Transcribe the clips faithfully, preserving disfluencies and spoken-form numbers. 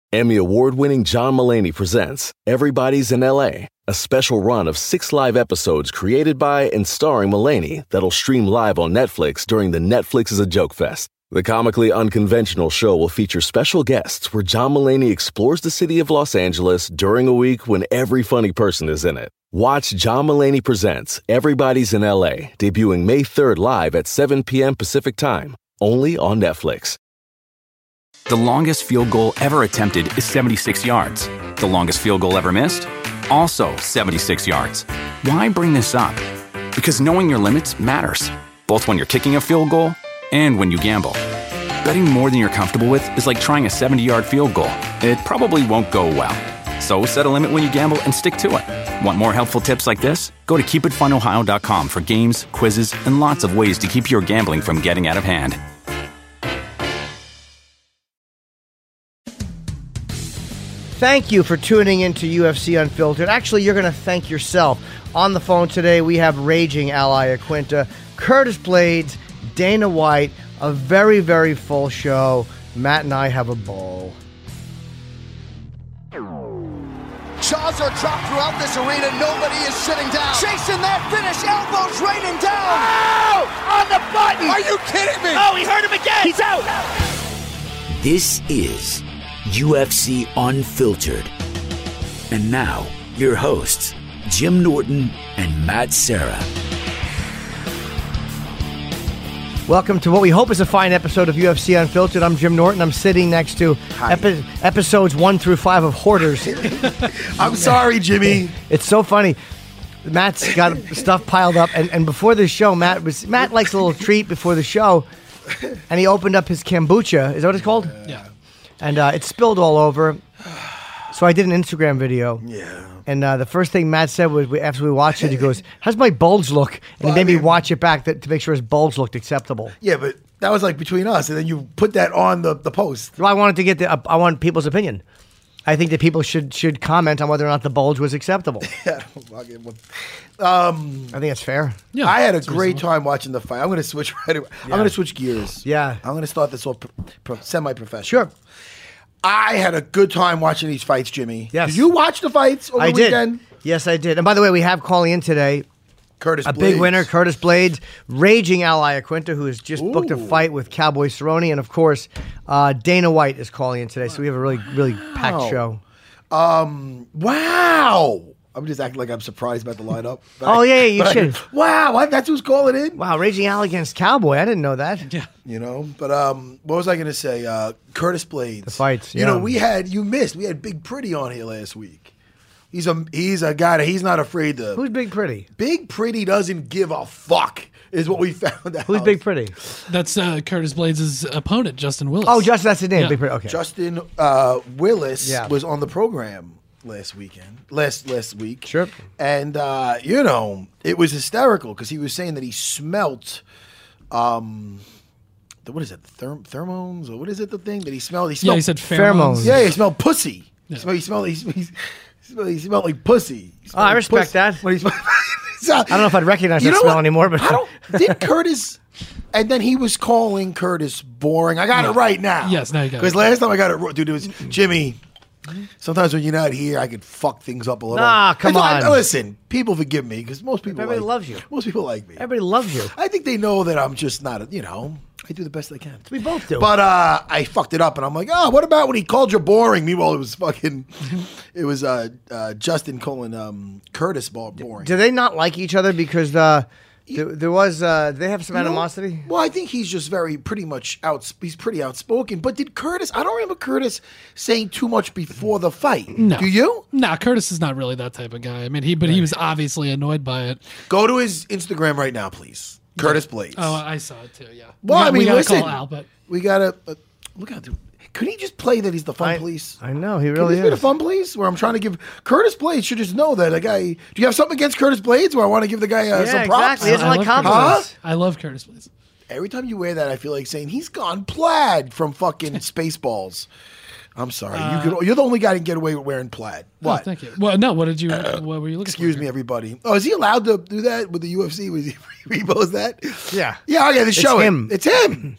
Emmy award-winning John Mulaney presents Everybody's in L A, a special run of six live episodes created by and starring Mulaney that'll stream live on Netflix during the Netflix is a Joke Fest. The comically unconventional show will feature special guests where John Mulaney explores the city of Los Angeles during a week when every funny person is in it. Watch John Mulaney Presents Everybody's in L A, debuting May third live at seven p.m. Pacific Time, only on Netflix. The longest field goal ever attempted is seventy-six yards. The longest field goal ever missed? Also seventy-six yards. Why bring this up? Because knowing your limits matters, both when you're kicking a field goal and when you gamble. Betting more than you're comfortable with is like trying a seventy-yard field goal. It probably won't go well. So set a limit when you gamble and stick to it. Want more helpful tips like this? Go to keep it fun ohio dot com for games, quizzes, and lots of ways to keep your gambling from getting out of hand. Thank you for tuning into U F C Unfiltered. Actually, you're going to thank yourself. On the phone today, we have Raging Al Iaquinta, Curtis Blaydes, Dana White, a very, very full show. Matt and I have a ball. Jaws are dropped throughout this arena. Nobody is sitting down. Chasing that finish. Elbows raining down. Oh! On the button. Are you kidding me? Oh, he hurt him again. He's out. This is U F C Unfiltered. And now, your hosts, Jim Norton and Matt Serra. Welcome to what we hope is a fine episode of U F C Unfiltered. I'm Jim Norton. I'm sitting next to epi- episodes one through five of Hoarders. I'm sorry, Jimmy. It's so funny. Matt's got stuff piled up, and, and before the show, Matt was Matt likes a little treat before the show, and he opened up his kombucha. Is that what it's called? Yeah. And uh, it spilled all over. So I did an Instagram video. Yeah. And uh, the first thing Matt said was, we, after we watched it, he goes, "How's my bulge look?" And Well, he made I mean- me watch it back that, to make sure his bulge looked acceptable. Yeah, but that was like between us, and then you put that on the, the post. Well, I wanted to get the, uh, I want people's opinion. I think that people should should comment on whether or not the bulge was acceptable. Yeah. Um, I think that's fair. Yeah, I had a that's great reasonable. time watching the fight. I'm going to switch right away. I'm going to switch gears. Yeah. I'm going to start this all pro- pro- semi-professional. Sure. I had a good time watching these fights, Jimmy. Yes. Did you watch the fights over I the did. weekend? Yes, I did. And by the way, we have calling in today Curtis a Blaydes. big winner, Curtis Blaydes, Raging Al Iaquinta, who has just booked a Ooh. fight with Cowboy Cerrone. And of course, uh, Dana White is calling in today. So we have a really, really packed show. Wow. I'm just acting like I'm surprised about the lineup. But Oh, I- yeah, yeah, you but I- should. wow, what? That's who's calling in? Wow, Raging Al against Cowboy. I didn't know that. Yeah. You know, but um, what was I going to say? Uh, Curtis Blaydes. The fights, You know, yeah. we had, you missed, we had Big Pretty on here last week. He's a he's a guy that he's not afraid to. Who's Big Pretty? Big Pretty doesn't give a fuck, is what we found out. Who's Big Pretty? That's uh, Curtis Blaydes' opponent, Justin Willis. Oh, Justin, that's his name. Yeah. Big Pretty. Okay. Justin uh, Willis Yeah. was on the program last weekend, last last week. Sure. And uh, you know, it was hysterical because he was saying that he smelt, um, the, what is it, therm- pheromones or what is it? The thing that he smelled. He Yeah, smelled. he said Pheromones. pheromones. Yeah, he smelled pussy. Yeah. He smelled. He smelled. He smelled, he smelled, he smelled like pussy. He smelled Oh, I like respect pussy. that. When he smelled- So, I don't know if I'd recognize you that know smell what? anymore, but I don't. Did Curtis? And then he was calling Curtis boring. I got it right now. Yes, now you got it. Because last time I got it, wrong- dude, it was Jimmy. Sometimes when you're not here, I could fuck things up a little. Nah, come That's why- on. listen, people forgive me because most people. Everybody like, loves you. Most people like me. everybody loves you. I think they know that I'm just not. A, you know, I do the best I can. We both do. But uh, I fucked it up, and I'm like, oh, what about when he called you boring? Meanwhile, it was fucking. It was uh, uh, Justin calling um, Curtis ball boring. Do they not like each other because uh, there, there was? Uh, they have some You know, animosity. Well, I think he's just very pretty much out. He's pretty outspoken. But did Curtis? I don't remember Curtis saying too much before the fight. No. Do you? Nah, Curtis is not really that type of guy. I mean, he but he was obviously annoyed by it. Go to his Instagram right now, please. Curtis Blaydes. Oh, I saw it too. Yeah. Well, we, I mean, we gotta listen. call Al, but We gotta uh, look out. Could he just play that he's the fun I, police? I know he Could really this be the is. fun police? Where I'm trying to give Curtis Blaydes should just know that a guy. Do you have something against Curtis Blaydes? Where I want to give the guy uh, Yeah, some props? exactly. He doesn't I like love compliments. Curtis. I love Curtis Blaydes. Every time you wear that, I feel like saying he's gone plaid from fucking Spaceballs. I'm sorry. you could, you're the only guy that can get away with wearing plaid. What? Oh, thank you. Well, no. What did you? What were you looking Excuse for? me, everybody. Oh, is he allowed to do that with the U F C? Was he repos that? Yeah. Yeah. Okay. The show. it. him. It's him.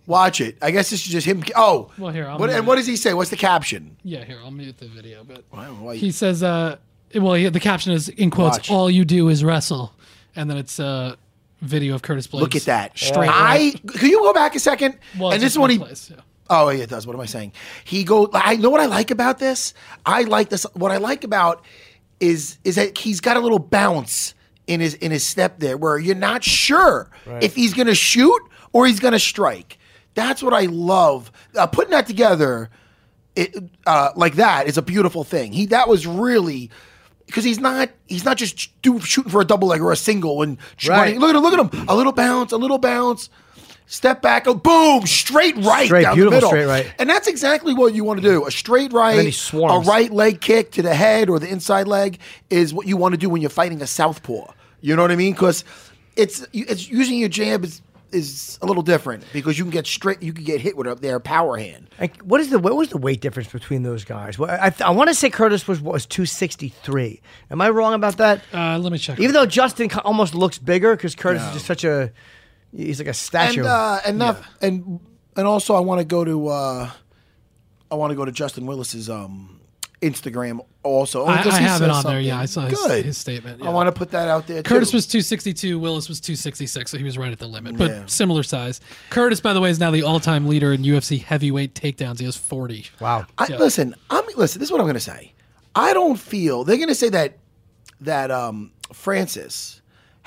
Watch it. I guess this is just him. Oh, Well, here, I'll what, mute and it. what does he say? What's the caption? Yeah, here, I'll mute the video. But Why- why- he says, uh, well, he, the caption is, in quotes, Watch. all you do is wrestle. And then it's a video of Curtis Blades. Look at that. Straight I right. Can you go back a second? Well, and this just is when he. one place, yeah. Oh, yeah, it does. What am I saying? He go. I know what I like about this. I like this. What I like about is is that he's got a little bounce in his in his step there, where you're not sure if he's going to shoot or he's going to strike. That's what I love. Uh, putting that together, it uh, like that is a beautiful thing. He that was really. Because he's not, he's not just do, shooting for a double leg or a single and Right. running. Look at him, look at him. A little bounce, a little bounce, step back, oh, boom, straight right Straight, down beautiful the middle. straight right. And that's exactly what you want to do. A straight then he right, a swarms. right leg kick to the head or the inside leg is what you want to do when you're fighting a southpaw. You know what I mean? Because it's it's using your jab is is a little different because you can get straight, you can get hit with a, their power hand. Like, what is the what was the weight difference between those guys? Well, I, I want to say Curtis was was two sixty-three. Am I wrong about that? Uh, let me check. Even though Justin co- almost looks bigger because Curtis is just such a he's like a statue. And uh, and not, and and also I want to go to uh, I want to go to Justin Willis's um, Instagram also. I, because I he have it says on there. something Yeah, I saw his, good. his statement. I yeah. want to put that out there. Curtis too. was two sixty-two, Willis was two sixty-six, so he was right at the limit, but Yeah. similar size. Curtis, by the way, is now the all-time leader in U F C heavyweight takedowns. He has forty. wow. I, Yeah. Listen, I'm listen. This is what I'm going to say. I don't feel they're going to say that that um, Francis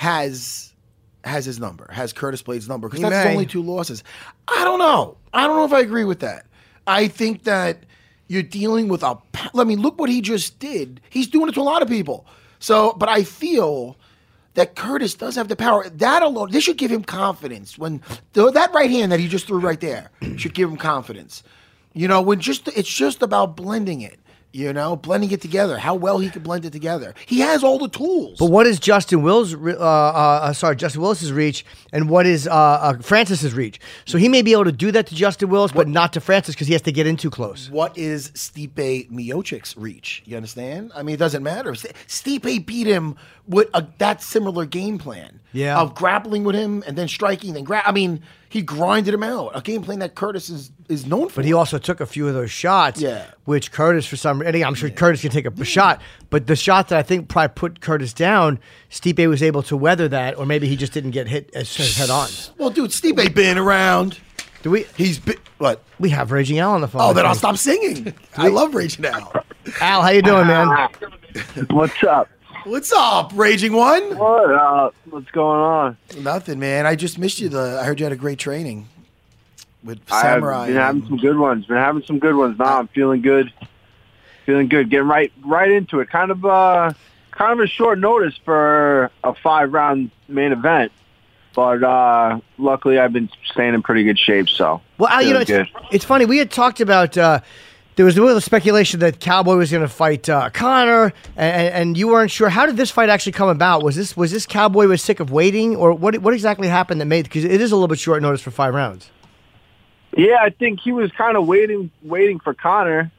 has has his number, has Curtis Blades' number because He that's may. only two losses. I don't know. I don't know if I agree with that. I think that you're dealing with a. I mean, look what he just did. He's doing it to a lot of people. So, but I feel that Curtis does have the power. That alone, this should give him confidence. When the, that right hand that he just threw right there should give him confidence. You know, when just it's just about blending it. You know, blending it together. How well he can blend it together. He has all the tools. But what is Justin Wills? Uh, uh, sorry, Justin Willis's reach, and what is uh, uh, Francis's reach? So he may be able to do that to Justin Willis, but not to Francis because he has to get in too close. What is Stipe Miocic's reach? You understand? I mean, it doesn't matter. St- Stipe beat him with a, that similar game plan. Yeah. Of grappling with him and then striking, then grab. I mean, he grinded him out. A game plan that Curtis is, is known for. But he also took a few of those shots, Yeah. which Curtis, for some reason, I'm sure Curtis can take a shot, but the shot that I think probably put Curtis down, Stipe was able to weather that, or maybe he just didn't get hit as, as head on. Well, dude, Stipe been around. Do we? He's been, what? We have Raging Al on the phone. Oh, I then I'll think. stop singing. I love Raging Al. Al, how you doing, man? What's up? What's up, Raging One? What up? What's going on? Nothing, man. I just missed you. The I heard you had a great training with I've Samurai. been having some good ones. Been having some good ones. Now I'm feeling good. Feeling good. Getting right right into it. Kind of uh, kind of a short notice for a five round main event, but uh, luckily I've been staying in pretty good shape. So Well, Al, you know, feeling it's, good. it's funny. We had talked about, uh, there was a little speculation that Cowboy was going to fight uh, Connor, and, and you weren't sure. How did this fight actually come about? Was this was this Cowboy was sick of waiting, or what What exactly happened that made, because it is a little bit short notice for five rounds? Yeah, I think he was kind of waiting, waiting for Connor,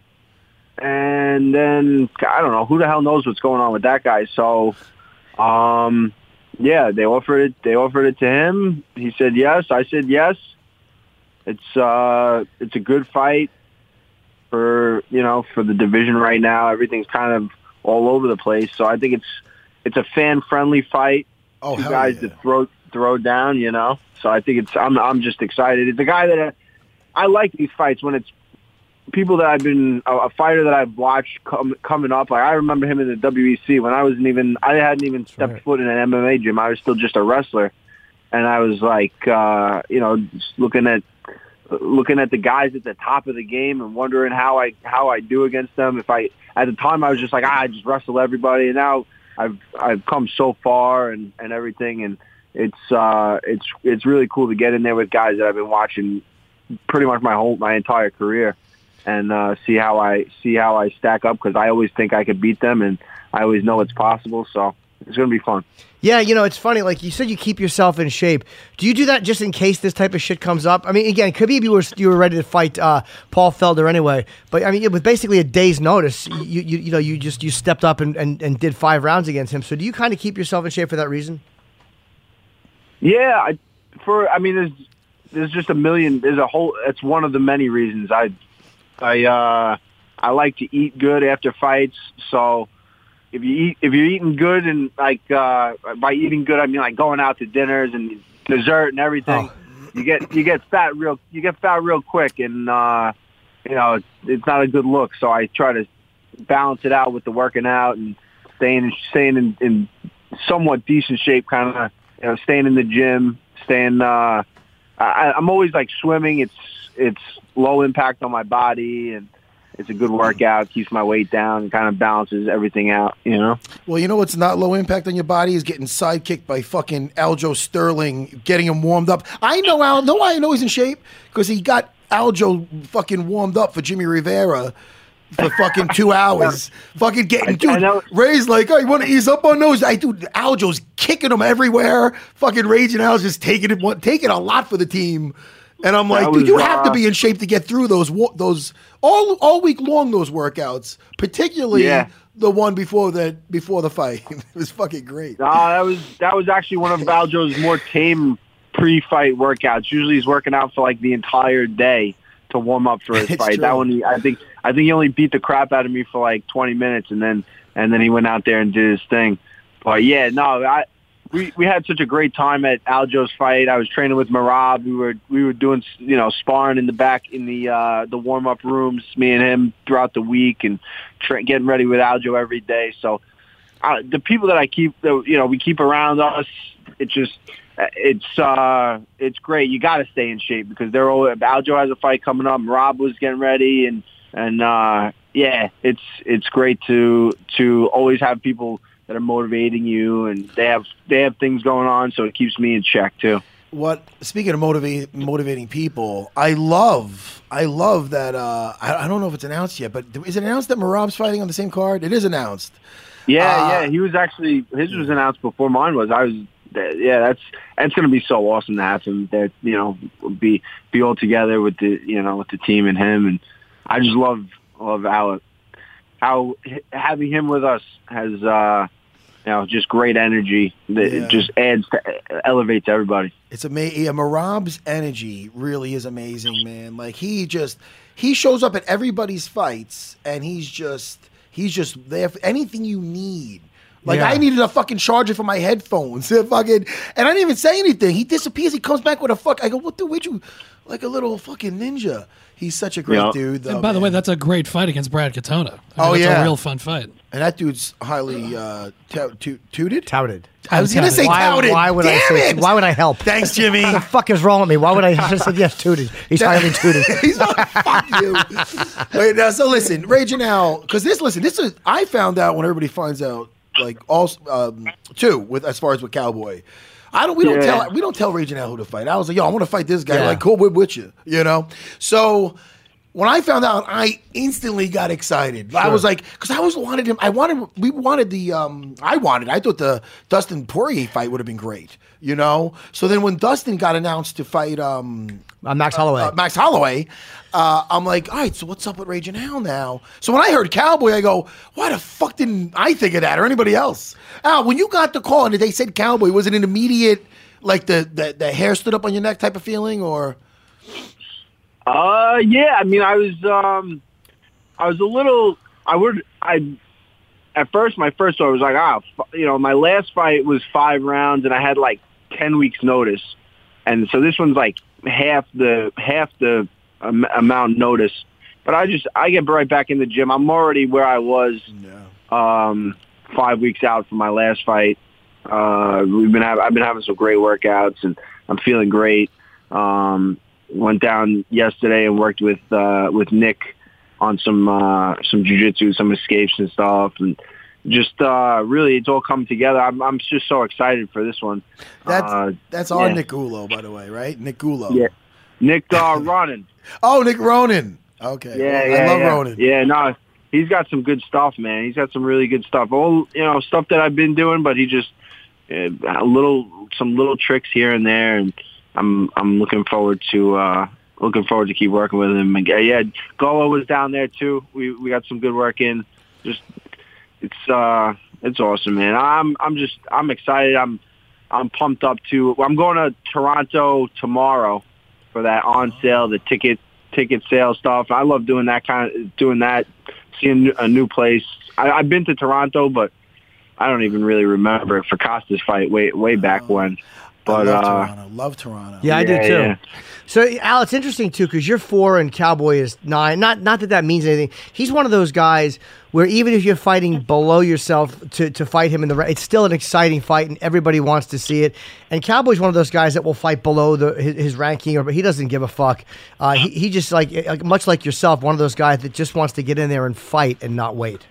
and then I don't know who the hell knows what's going on with that guy. So, um, yeah, they offered it. They offered it to him. He said yes. I said yes. It's uh, it's a good fight for you know for the division right now. Everything's kind of all over the place. So I think it's it's a fan friendly fight. Oh, Two hell guys yeah. to throw throw down. You know. So I think it's. I'm I'm just excited. It's a guy that. Uh, I like these fights when it's people that I've been a, a fighter that I've watched come, coming up. Like I remember him in the W E C when I wasn't even I hadn't even stepped right. foot in an M M A gym. I was still just a wrestler, and I was like, uh, you know, just looking at looking at the guys at the top of the game and wondering how I how I do against them. If I at the time I was just like ah, I just wrestle everybody, and now I've I've come so far and and everything, and it's uh, it's it's really cool to get in there with guys that I've been watching pretty much my whole my entire career, and uh, see how I see how I stack up because I always think I could beat them, and I always know it's possible. So it's going to be fun. Yeah, you know, it's funny. Like you said, you keep yourself in shape. Do you do that just in case this type of shit comes up? I mean, again, Khabib, you were you were ready to fight uh, Paul Felder anyway, but I mean, with basically a day's notice, you you, you know, you just you stepped up and, and, and did five rounds against him. So do you kind of keep yourself in shape for that reason? Yeah, I, for I mean, there's there's just a million. There's a whole. It's one of the many reasons I, I, uh, I like to eat good after fights. So if you eat, if you're eating good and like uh, by eating good, I mean like going out to dinners and dessert and everything. Oh. You get you get fat real you get fat real quick, and uh, you know it's, it's not a good look. So I try to balance it out with the working out and staying staying in, in somewhat decent shape, kind of you know staying in the gym, staying. Uh, I, I'm always like swimming. It's it's low impact on my body, and it's a good workout. Keeps my weight down and kind of balances everything out, you know? Well, you know what's not low impact on your body is getting sidekicked by fucking Aljo Sterling, getting him warmed up. I know Al. Know why I know he's in shape? Because he got Aljo fucking warmed up for Jimmy Rivera for fucking two hours. fucking getting, dude, Ray's like, oh, you want to ease up on those? I dude, Aljo's kicking him everywhere. Fucking Raging Al's just taking it, taking a lot for the team. And I'm like, was, dude, you have uh, to be in shape to get through those those all all week long those workouts, particularly yeah. the one before the before the fight. It was fucking great. No, that was that was actually one of Aljo's more tame pre-fight workouts. Usually he's working out for like the entire day to warm up for his it's fight. True. That one, he, I think, I think he only beat the crap out of me for like twenty minutes, and then and then he went out there and did his thing. But yeah, no, I. We we had such a great time at Aljo's fight. I was training with Merab. We were we were doing you know sparring in the back in the uh, the warm up rooms. Me and him throughout the week and tra- getting ready with Aljo every day. So uh, the people that I keep you know we keep around us. It's just it's uh, it's great. You got to stay in shape because they're all, Aljo has a fight coming up. Merab was getting ready and and uh, yeah, it's it's great to to always have people that are motivating you, and they have they have things going on, so it keeps me in check too. What speaking of motivate, motivating people, I love I love that. Uh, I, I don't know if it's announced yet, but is it announced that Merab's fighting on the same card? It is announced. Yeah, uh, yeah, he was actually his was announced before mine was. I was yeah, that's that's going to be so awesome to have him there. You know, be be all together with the you know with the team and him, and I just love love how how having him with us has. Uh, You know, just great energy that yeah. it just adds, to, elevates everybody. It's amazing. Yeah, Merab's energy really is amazing, man. Like he just, he shows up at everybody's fights, and he's just, he's just there for anything you need. Like yeah. I needed a fucking charger for my headphones, fucking, and I didn't even say anything. He disappears. He comes back with a fuck. I go, what the? Would you, like a little fucking ninja? He's such a great yep. dude. Though, and by man. the way, that's a great fight against Brad Katona. I mean, oh that's yeah, a real fun fight. And that dude's highly uh, to- to- tooted. Touted. I was going to say why, touted. Why would Damn I say? it. Why would I help? Thanks, Jimmy. What the fuck is wrong with me? Why would I just say yes, tooted? He's highly tooted. He's not, fuck you. Wait, now, so listen, Raging Al, because this, listen, this is I found out when everybody finds out, like also um, too, with as far as with Cowboy. I don't. We don't yeah. tell. We don't tell Raging Al who to fight. I was like, yo, I want to fight this guy. Yeah. Like, cool, we're with you. You know. So when I found out, I instantly got excited. Sure. I was like, because I was wanted him. I wanted. We wanted the. Um, I wanted. I thought the Dustin Poirier fight would have been great. You know. So then when Dustin got announced to fight um, uh, Max Holloway, uh, Max Holloway, uh, I'm like, all right. So what's up with Raging Al now? So when I heard Cowboy, I go, why the fuck didn't I think of that or anybody else? Al, when you got the call and they said Cowboy, was it an immediate like the the, the hair stood up on your neck type of feeling or? Uh, yeah. I mean, I was, um, I was a little. I would. I at first, my first thought was like, ah, you know, my last fight was five rounds, and I had like ten weeks notice, and so this one's like half the half the um, amount notice. But I just I get right back in the gym. I'm already where I was, yeah. um, five weeks out from my last fight. Uh, we've been have, I've been having some great workouts, and I'm feeling great. Um, Went down yesterday and worked with uh, with Nick on some uh, some jiu-jitsu, some escapes and stuff, and just uh, really it's all come together. I'm I'm just so excited for this one. That's uh, that's our yeah. Nick Gulo, by the way, right? Nick Gulo. Yeah, Nick uh, Ronan. Oh, Nick Ronan. Okay. Yeah, well, yeah, I love yeah. Ronan. Yeah, no, he's got some good stuff, man. He's got some really good stuff. All you know, stuff that I've been doing, but he just uh, a little some little tricks here and there, and. I'm I'm looking forward to uh, looking forward to keep working with him. And yeah, Golo was down there too. We we got some good work in. Just it's uh it's awesome, man. I'm I'm just I'm excited. I'm I'm pumped up too. I'm going to Toronto tomorrow for that on sale, the ticket ticket sale stuff. I love doing that kind of doing that, seeing a new place. I, I've been to Toronto, but I don't even really remember for Costa's fight way way back Oh. when. But I love uh, Toronto. Love Toronto. Yeah, I do Yeah, too. yeah. So, Al, it's interesting too because you're four and Cowboy is nine. Not, not that that means anything. He's one of those guys where even if you're fighting below yourself to, to fight him in the, ra- it's still an exciting fight and everybody wants to see it. And Cowboy's one of those guys that will fight below the his, his ranking, or but he doesn't give a fuck. Uh, he he just like like- much like yourself, one of those guys that just wants to get in there and fight and not wait.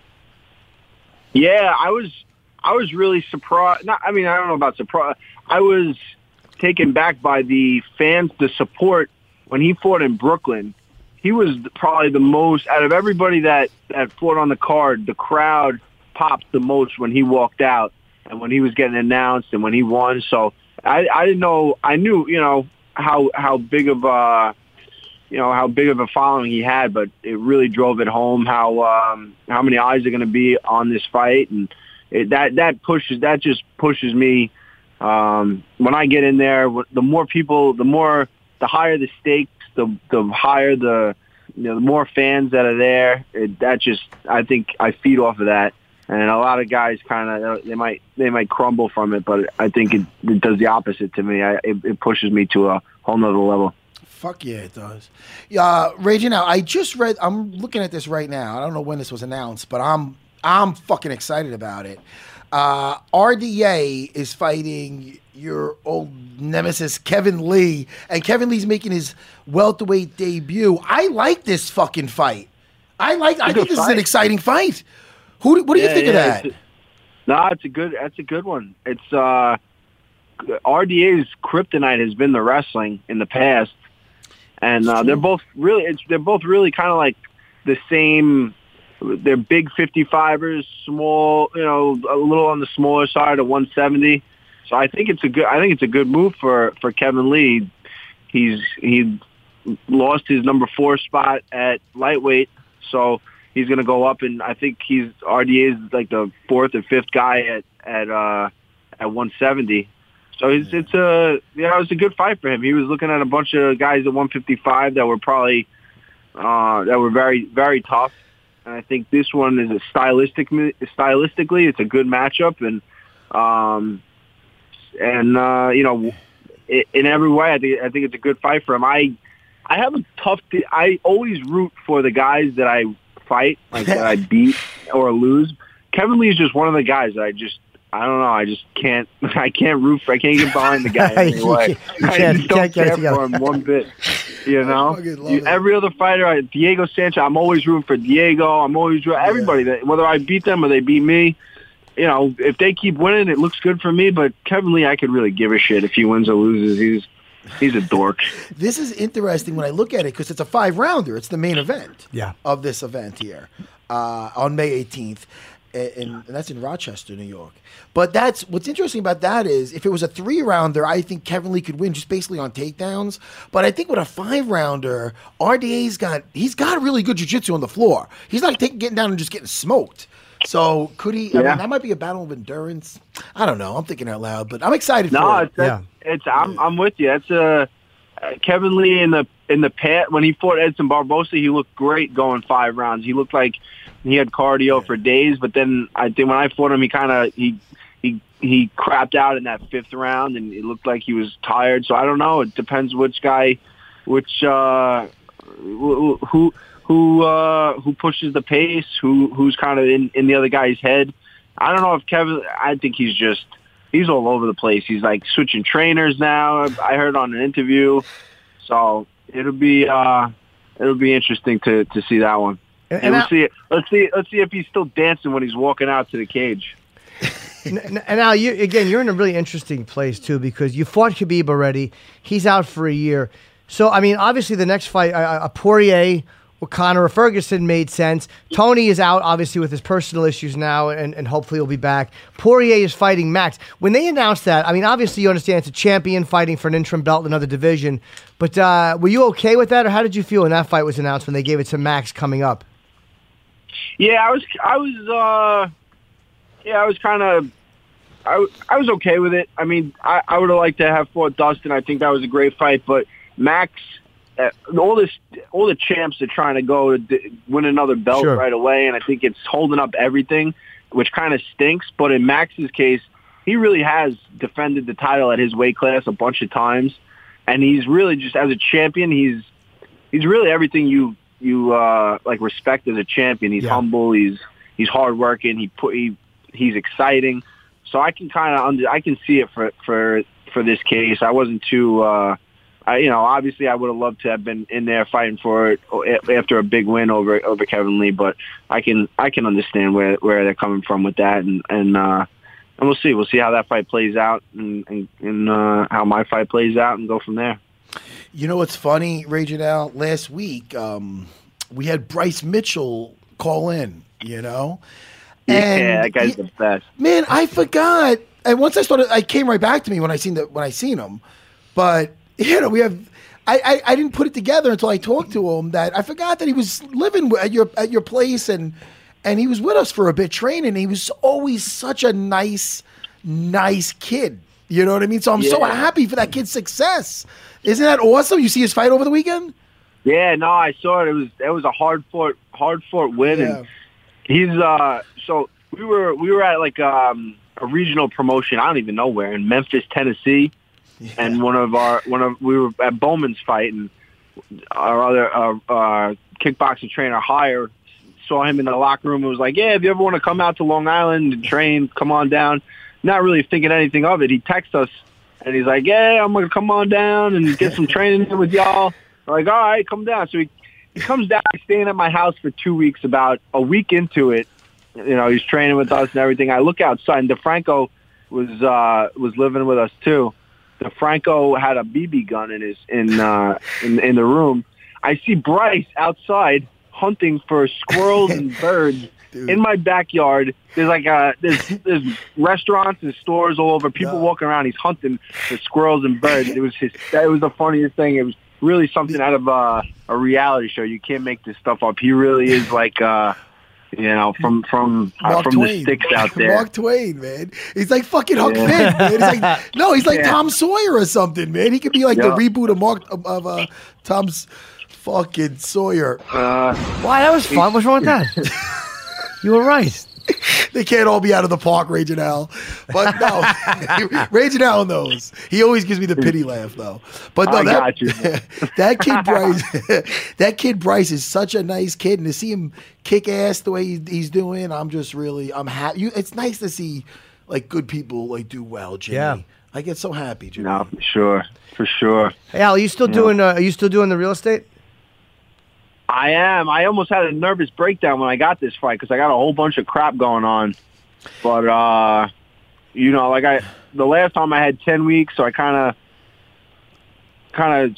Yeah, I was I was really surprised. Not, I mean, I don't know about surprise. I was taken back by the fans, the support when he fought in Brooklyn. He was probably the most out of everybody that that fought on the card. The crowd popped the most when he walked out and when he was getting announced and when he won. So I, I didn't know. I knew, you know, how how big of a you know how big of a following he had, but it really drove it home how um, how many eyes are going to be on this fight, and it, that that pushes that just pushes me. Um, when I get in there, the more people, the more, the higher the stakes, the the higher the, you know, the more fans that are there. It, that just, I think, I feed off of that, and a lot of guys kind of they might they might crumble from it, but I think it, it does the opposite to me. I, it, it pushes me to a whole nother level. Fuck yeah, it does. Uh, Raging Al, I just read. I'm looking at this right now. I don't know when this was announced, but I'm I'm fucking excited about it. Uh, R D A is fighting your old nemesis Kevin Lee, and Kevin Lee's making his welterweight debut. I like this fucking fight. I like. I think this is an exciting fight. Who? do- What do you Yeah, think of yeah, that? it's a- No, it's a good. That's a good one. It's uh, R D A's kryptonite has been the wrestling in the past, and uh, they're both really. It's they're both really kind of like the same. They're big fifty-fivers, small, you know, a little on the smaller side of one seventy. So I think it's a good. I think it's a good move for, for Kevin Lee. He's he lost his number four spot at lightweight, so he's going to go up, and I think he's R D A is like the fourth or fifth guy at at uh, at one seventy. So it's it's a you know it's a good fight for him. He was looking at a bunch of guys at one fifty-five that were probably uh, that were very very tough. And I think this one is a stylistic, stylistically, it's a good matchup, and um, and uh, you know, in every way, I think I think it's a good fight for him. I I have a tough. I always root for the guys that I fight, like that I beat or lose. Kevin Lee is just one of the guys that I just. I don't know. I just can't. I can't root for. I can't get behind the guy anyway. You I can't- just don't can't get it care together. for him one bit. You know, fucking love You- it. every other fighter, I- Diego Sanchez. I'm always rooting for Diego. I'm always rooting everybody. That whether I beat them or they beat me, you know, if they keep winning, it looks good for me. But Kevin Lee, I could really give a shit if he wins or loses. He's he's a dork. This is interesting when I look at it because it's a five rounder. It's the main event Yeah. of this event here uh, on May eighteenth. And, and that's in Rochester, New York. But that's what's interesting about that is if it was a three rounder, I think Kevin Lee could win just basically on takedowns. But I think with a five rounder, R D A's got he's got really good jiu-jitsu on the floor. He's not taking getting down and just getting smoked. So could he? I Yeah. mean, that might be a battle of endurance. I don't know. I'm thinking out loud, but I'm excited No, for it. it's that's, it's I'm I'm with you. It's a uh, Kevin Lee in the in the past when he fought Edson Barbosa, he looked great going five rounds. He looked like he had cardio for days, but then I think when I fought him, he kind of he he he crapped out in that fifth round, and it looked like he was tired. So I don't know. It depends which guy, which uh, who who who, uh, who pushes the pace, who who's kind of in, in the other guy's head. I don't know if Kevin. I think he's just he's all over the place. He's like switching trainers now. I heard on an interview, so it'll be uh, it'll be interesting to, to see that one. And, And and we'll Al, see. Let's see. Let's see if he's still dancing when he's walking out to the cage. n- n- and Al, you again, you're in a really interesting place too because you fought Khabib already. He's out for a year. So I mean, obviously the next fight, uh, a Poirier or Conor or Ferguson made sense. Tony is out obviously with his personal issues now, and, and hopefully he'll be back. Poirier is fighting Max. When they announced that, I mean, obviously you understand it's a champion fighting for an interim belt in another division. But uh, were you okay with that, or how did you feel when that fight was announced when they gave it to Max coming up? Yeah, I was. I was. Uh, yeah, I was kind of. I, I was okay with it. I mean, I, I would have liked to have fought Dustin. I think that was a great fight, but Max, uh, all this, all the champs are trying to go to d- win another belt Sure. right away, and I think it's holding up everything, which kind of stinks. But in Max's case, he really has defended the title at his weight class a bunch of times, and he's really just as a champion, he's he's really everything you you uh, like respect as a champion. He's Yeah. humble. He's he's hardworking. He put he he's exciting. So I can kind of under I can see it for for for this case. I wasn't too. Uh, I, you know, obviously, I would have loved to have been in there fighting for it after a big win over over Kevin Lee. But I can I can understand where where they're coming from with that, and and uh, and we'll see we'll see how that fight plays out, and and, and uh, how my fight plays out, and go from there. You know what's funny, Ray Janelle? Last week, um, we had Bryce Mitchell call in. You know, and yeah, that guy's he, the best. Man, I forgot. And once I started, I came right back to me when I seen the when I seen him. But you know, we have. I, I, I didn't put it together until I talked to him that I forgot that he was living at your at your place and and he was with us for a bit training. He was always such a nice, nice kid. You know what I mean? So I'm so Yeah. happy for that kid's success. Isn't that awesome? You see his fight over the weekend? Yeah, no, I saw it. It was it was a hard fought hard fought win, Yeah. and he's uh. So we were we were at like um a regional promotion. I don't even know where in Memphis, Tennessee. Yeah. And one of our one of we were at Bowman's fight, and our other uh, uh, kickboxing trainer Hire saw him in the locker room and was like, "Yeah, if you ever want to come out to Long Island and train, come on down." Not really thinking anything of it. He texts us and he's like, "Yeah, I'm gonna come on down and get some training in with y'all." We're like, "All right, come down." So he he comes down. He's staying at my house for two weeks. About a week into it, you know, he's training with us and everything. I look outside, and DeFranco was uh, was living with us too. DeFranco had a B B gun in his in uh, in in the room. I see Bryce outside hunting for squirrels and birds Dude. in my backyard. There's like a there's there's restaurants and stores all over. People Yeah. walking around. He's hunting for squirrels and birds. It was his. That was the funniest thing. It was really something out of uh, a reality show. You can't make this stuff up. He really is like. Uh, You know, from from uh, Mark from Twain. the sticks out there. Mark Twain, man. He's like fucking Huck Yeah. Finn, man. He's like no, he's like Yeah. Tom Sawyer or something, man. He could be like Yeah. the reboot of Mark of, of uh, Tom's fucking Sawyer. Uh, Why? That was fun. What's wrong with that? You were right. They can't all be out of the park, Ray Janelle. But no, Ray Janelle knows. He always gives me the pity laugh, though. But no, I that, got you. that kid Bryce, that kid Bryce is such a nice kid, and to see him kick ass the way he, he's doing, I'm just really, I'm happy. It's nice to see like good people like do well, Jimmy. Yeah. I get so happy, Jimmy. no, for sure, for sure. Hey, Al, are you still doing? Uh, are you still doing the real estate? I am. I almost had a nervous breakdown when I got this fight because I got a whole bunch of crap going on. But uh, you know, like I, the last time I had ten weeks, so I kind of, kind of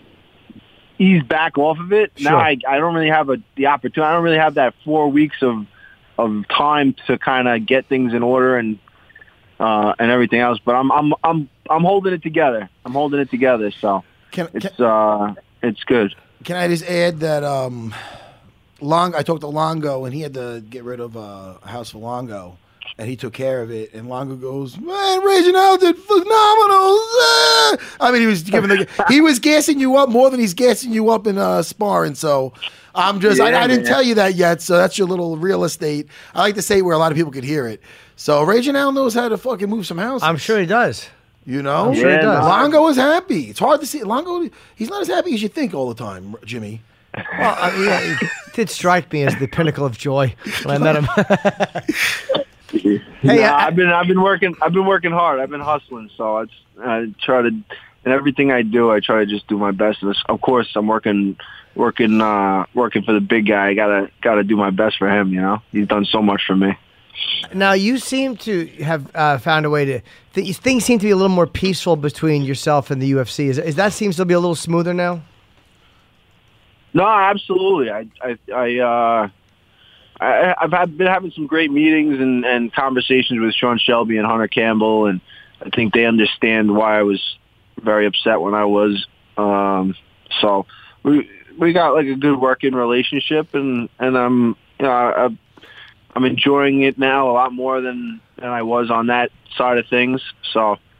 eased back off of it. Sure. Now I, I don't really have a the opportunity. I don't really have that four weeks of of time to kind of get things in order and uh, and everything else. But I'm I'm I'm I'm holding it together. I'm holding it together. So Can, can, it's uh it's good. Can I just add that um, Long? I talked to Longo, and he had to get rid of uh, a house for Longo, and he took care of it. And Longo goes, "Man, Ray Janelle did phenomenal." Ah!" I mean, he was giving the he was gassing you up more than he's gassing you up in uh, sparring. So I'm just I, Yeah, I didn't man. tell you that yet. So that's your little real estate. I like to say where a lot of people could hear it. So Ray Janelle knows how to fucking move some houses. I'm sure he does. You know, I'm sure he Yeah, does. no, Longo is happy. It's hard to see Longo. He's not as happy as you think all the time, Jimmy. Well, I mean, yeah, it did strike me as the pinnacle of joy when I met him. Hey, Hey, I- I've been I've been working I've been working hard. I've been hustling. So I, I try to, in everything I do, I try to just do my best. And of course, I'm working working uh, working for the big guy. I gotta gotta do my best for him. You know, he's done so much for me. Now you seem to have uh, found a way to. Th- things seem to be a little more peaceful between yourself and the U F C. Is, is that seems to be a little smoother now? No, absolutely. I I I uh, I, I've had, been having some great meetings and, and conversations with Sean Shelby and Hunter Campbell, and I think they understand why I was very upset when I was. Um, so we we got like a good working relationship, and and I'm you know I, I'm enjoying it now a lot more than than I was on that side of things. So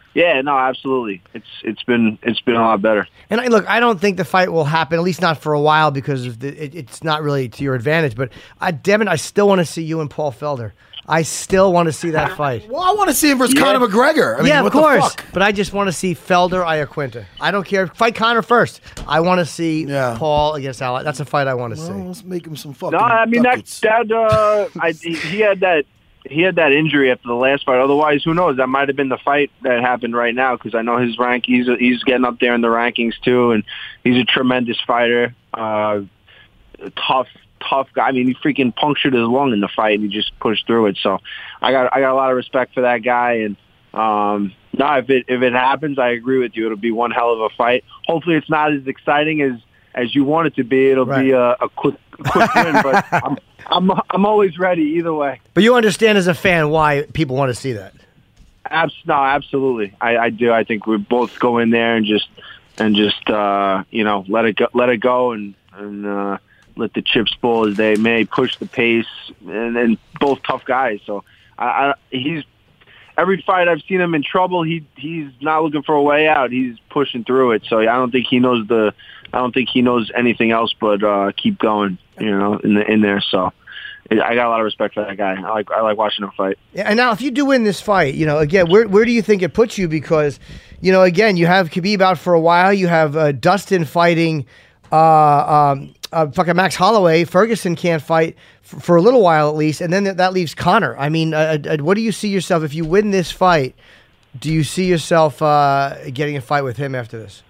Yeah, no, absolutely. It's it's been it's been a lot better. And I, look, I don't think the fight will happen, at least not for a while, because of the, it, it's not really to your advantage. But I, damn it, I still want to see you and Paul Felder. I still want to see that fight. Well, I want to see him versus Yeah. Conor McGregor. I mean, yeah, what of course. The fuck? But I just want to see Felder Iaquinta. I don't care. Fight Conor first. I want to see Yeah. Paul against Al. That's a fight I want to Well, see. let's make him some fucking No, I mean that ducats. that uh, I, he he had that he had that injury after the last fight. Otherwise, who knows? That might have been the fight that happened right now because I know his rank. He's he's getting up there in the rankings too, and he's a tremendous fighter. Uh, tough, tough guy. I mean, he freaking punctured his lung in the fight, and he just pushed through it. So I got I got a lot of respect for that guy. And um, no, if it if it happens, I agree with you. It'll be one hell of a fight. Hopefully, it's not as exciting as. As you want it to be, it'll Right. be a, a quick, quick win. But I'm, I'm, I'm always ready either way. But you understand as a fan why people want to see that. Abs- no, absolutely, I, I do. I think we both go in there and just and just uh, you know let it go, let it go, and and uh, let the chips fall as they may. Push the pace, and then both tough guys. So I, I, he's every fight I've seen him in trouble. He he's not looking for a way out. He's pushing through it. So I don't think he knows the. I don't think he knows anything else but uh, keep going. You know, in the in there. So. I got a lot of respect for that guy. I like I like watching him fight. Yeah, and now if you do win this fight, you know, again, where where do you think it puts you? Because, you know, again, you have Khabib out for a while. You have uh, Dustin fighting uh, um, uh, fucking Max Holloway. Ferguson can't fight f- for a little while at least, and then th- that leaves Conor. I mean, uh, uh, what do you see yourself if you win this fight? Do you see yourself uh, getting a fight with him after this?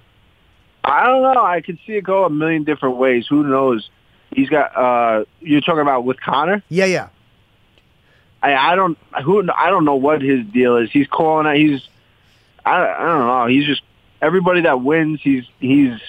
I don't know. I could see it go a million different ways. Who knows? He's got. Uh, you're talking about with Conor? Yeah, yeah. I, I don't. Who? I don't know what his deal is. He's calling out. He's. I, I don't know. He's just everybody that wins. He's. He's.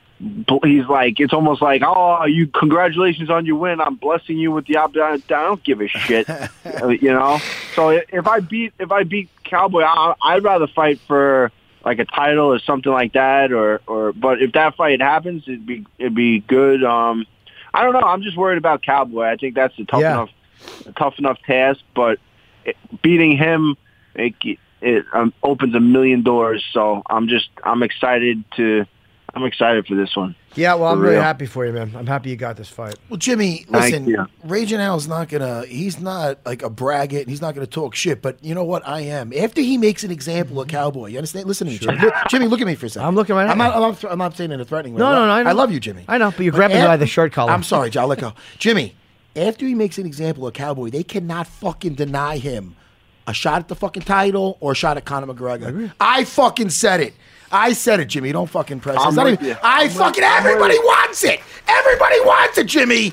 He's like. It's almost like, oh, you. Congratulations on your win. I'm blessing you with the op. I don't give a shit. You know. So if I beat. If I beat Cowboy, I, I'd rather fight for like a title or something like that. Or. Or. But if that fight happens, it'd be. It'd be good. Um. I don't know. I'm just worried about Cowboy. I think that's a tough Yeah. enough, a tough enough task. But it, beating him, it, it um, opens a million doors. So I'm just, I'm excited to, I'm excited for this one. Yeah, well, I'm For really real. happy for you, man. I'm happy you got this fight. Well, Jimmy, Thank listen, you. Raging Al's not gonna. He's not like a braggart. And he's not gonna talk shit. But you know what? I am. After he makes an example of Cowboy, you understand? Listen to me, Jimmy. Look, Jimmy. Look at me for a second. I'm looking right at I'm not, you. I'm not. I'm not saying it in a threatening way. No, no, no, I know. I love you, Jimmy. I know, but you're But grabbing me af- by the shirt collar. I'm sorry, Joe. I'll let go. Jimmy, after he makes an example of Cowboy, they cannot fucking deny him a shot at the fucking title or a shot at Conor McGregor. I, fucking said it. I said it, Jimmy. Don't fucking press. I'm It's not with even- you. I I'm fucking. with- I'm with Everybody you. wants it. Everybody wants it, Jimmy.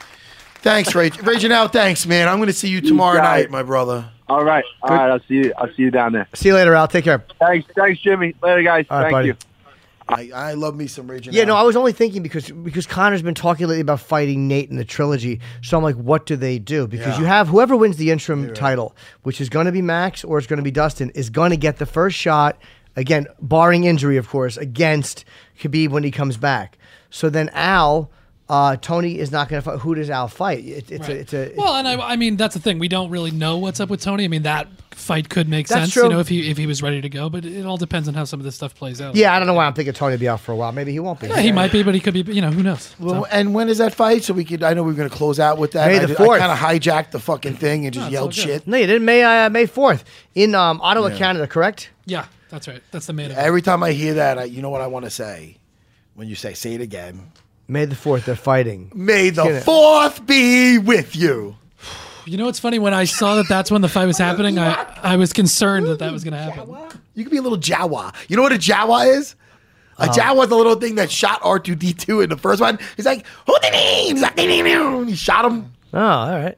Thanks, Rage. Raging Al, thanks, man. I'm going to see you tomorrow got night, it. my brother. All right, all right. I'll see you. I'll see you down there. See you later, Al. Take care. Thanks, thanks, Jimmy. Later, guys. All right, Thank buddy. you. I, I love me some Raging Yeah, Al. no, I was only thinking because because Connor's been talking lately about fighting Nate in the trilogy. So I'm like, what do they do? Because Yeah. you have whoever wins the interim title, which is going to be Max or it's going to be Dustin, is going to get the first shot, again, barring injury, of course, against Khabib when he comes back. So then Al, uh, Tony is not going to fight. Who does Al fight? It, it's, Right. a, it's a well, and I, I mean that's the thing. We don't really know what's up with Tony. I mean that fight could make That's sense, true. you know, if he if he was ready to go. But it all depends on how some of this stuff plays out. yeah, I don't know why I'm thinking Tony will be out for a while. Maybe he won't be. Yeah, he might be, but he could be. You know, who knows? Well, So, and when is that fight? So we could. I know we were going to close out with that. May I, the fourth. kind of hijacked the fucking thing and just No, it's yelled all good. shit. No, you didn't. May uh, May fourth in um, Ottawa, Canada, correct? yeah, that's right. That's the main event. Every time I hear that, I, you know what I want to say? When you say, say it again. May the fourth, they're fighing. May the Get it. fourth be with you. You know what's funny? When I saw that that's when the fight was happening, I, I was concerned that that was going to happen. You could be a little Jawa. You know what a Jawa is? A Oh. Jawa is the little thing that shot R two D two in the first one. He's like, Houdini! He's like, he shot him. Oh, all right.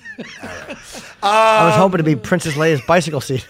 I was hoping to be Princess Leia's bicycle seat.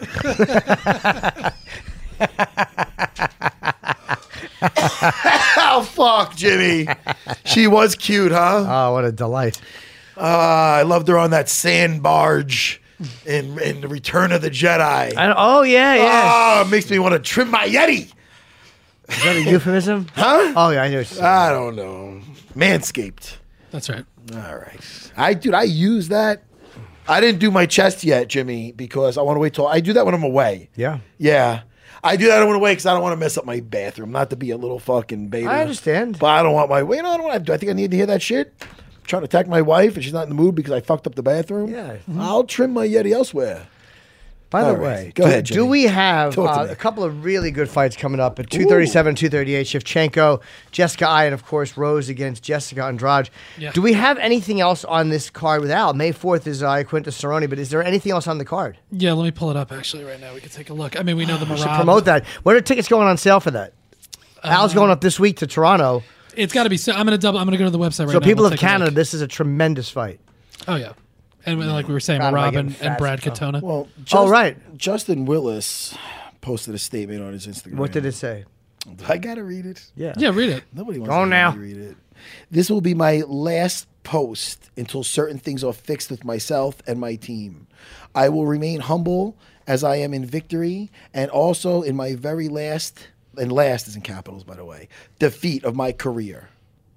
Oh, fuck, Jimmy. She was cute, huh? Oh, what a delight. Uh, I loved her on that sand barge in, in The Return of the Jedi. I don't, oh, yeah, yeah. Oh, it makes me want to trim my Yeti. Is that a euphemism? Huh? Oh, yeah, I knew. What I don't know. Manscaped. That's right. All right. I dude, I use that. I didn't do my chest yet, Jimmy, because I want to wait till I do that when I'm away. yeah. Yeah. I do that. I don't want to wait because I don't want to mess up my bathroom. Not to be a little fucking beta. I understand. But I don't want my. You know, I don't want. Do I think I need to hear that shit? I'm trying to attack my wife and she's not in the mood because I fucked up the bathroom. Yeah. I'll trim my Yeti elsewhere. By the All right. way, Go do, ahead, do Jimmy. we have Talk to uh, me. a couple of really good fights coming up at two thirty-seven, two thirty-eight? Shevchenko, Jessica Ai, and of course Rose against Jessica Andrade. Yeah. Do we have anything else on this card with Al? May fourth is uh, Quinta Cerrone, but is there anything else on the card? Yeah, let me pull it up actually right now. We can take a look. I mean, we know the We should Marab. promote that. What are tickets going on sale for that? Al's going up this week to Toronto. It's got to be. So I'm gonna double. I'm gonna go to the website right So now. people We'll of take a look. Canada, this is a tremendous fight. Oh yeah, and like we were saying, God, am I Rob getting and, fat and Brad as hell. Katona. Well, Oh, right. Justin Willis posted a statement on his Instagram. What did it say? I gotta read it. Yeah. Yeah, read it. Nobody wants Go to now. read it. This will be my last post until certain things are fixed with myself and my team. I will remain humble as I am in victory and also in my very last, and last is in capitals, by the way, defeat of my career.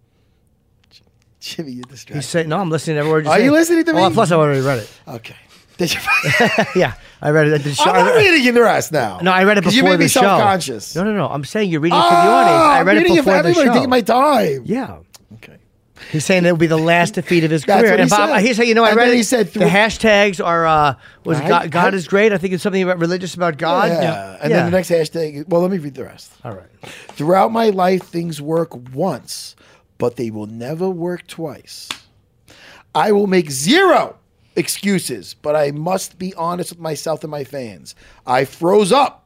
Jimmy, you're distracted. He's saying, no, I'm listening to every word you're Are saying. you listening to Oh, me? plus, I already read it. Okay. Did you? Yeah, I read it. I did- I'm I not read- reading the rest now. No, I read it 'Cause before you made the me show. self-conscious. No, no, no. I'm saying you're reading it Oh, for the audience. I read it reading before for the everybody, show. taking my time. Yeah. Okay. He's saying that would be the last defeat of his That's career. what he and Bob, said. he's saying, you know, I And read then it. he said the through- hashtags are uh, was Right? God, God I- is great. I think it's something about religious about God. Yeah. And Yeah. then the next hashtag. Well, let me read the rest. All right. Throughout my life, things work once, but they will never work twice. I will make zero excuses, but I must be honest with myself and my fans. I froze up.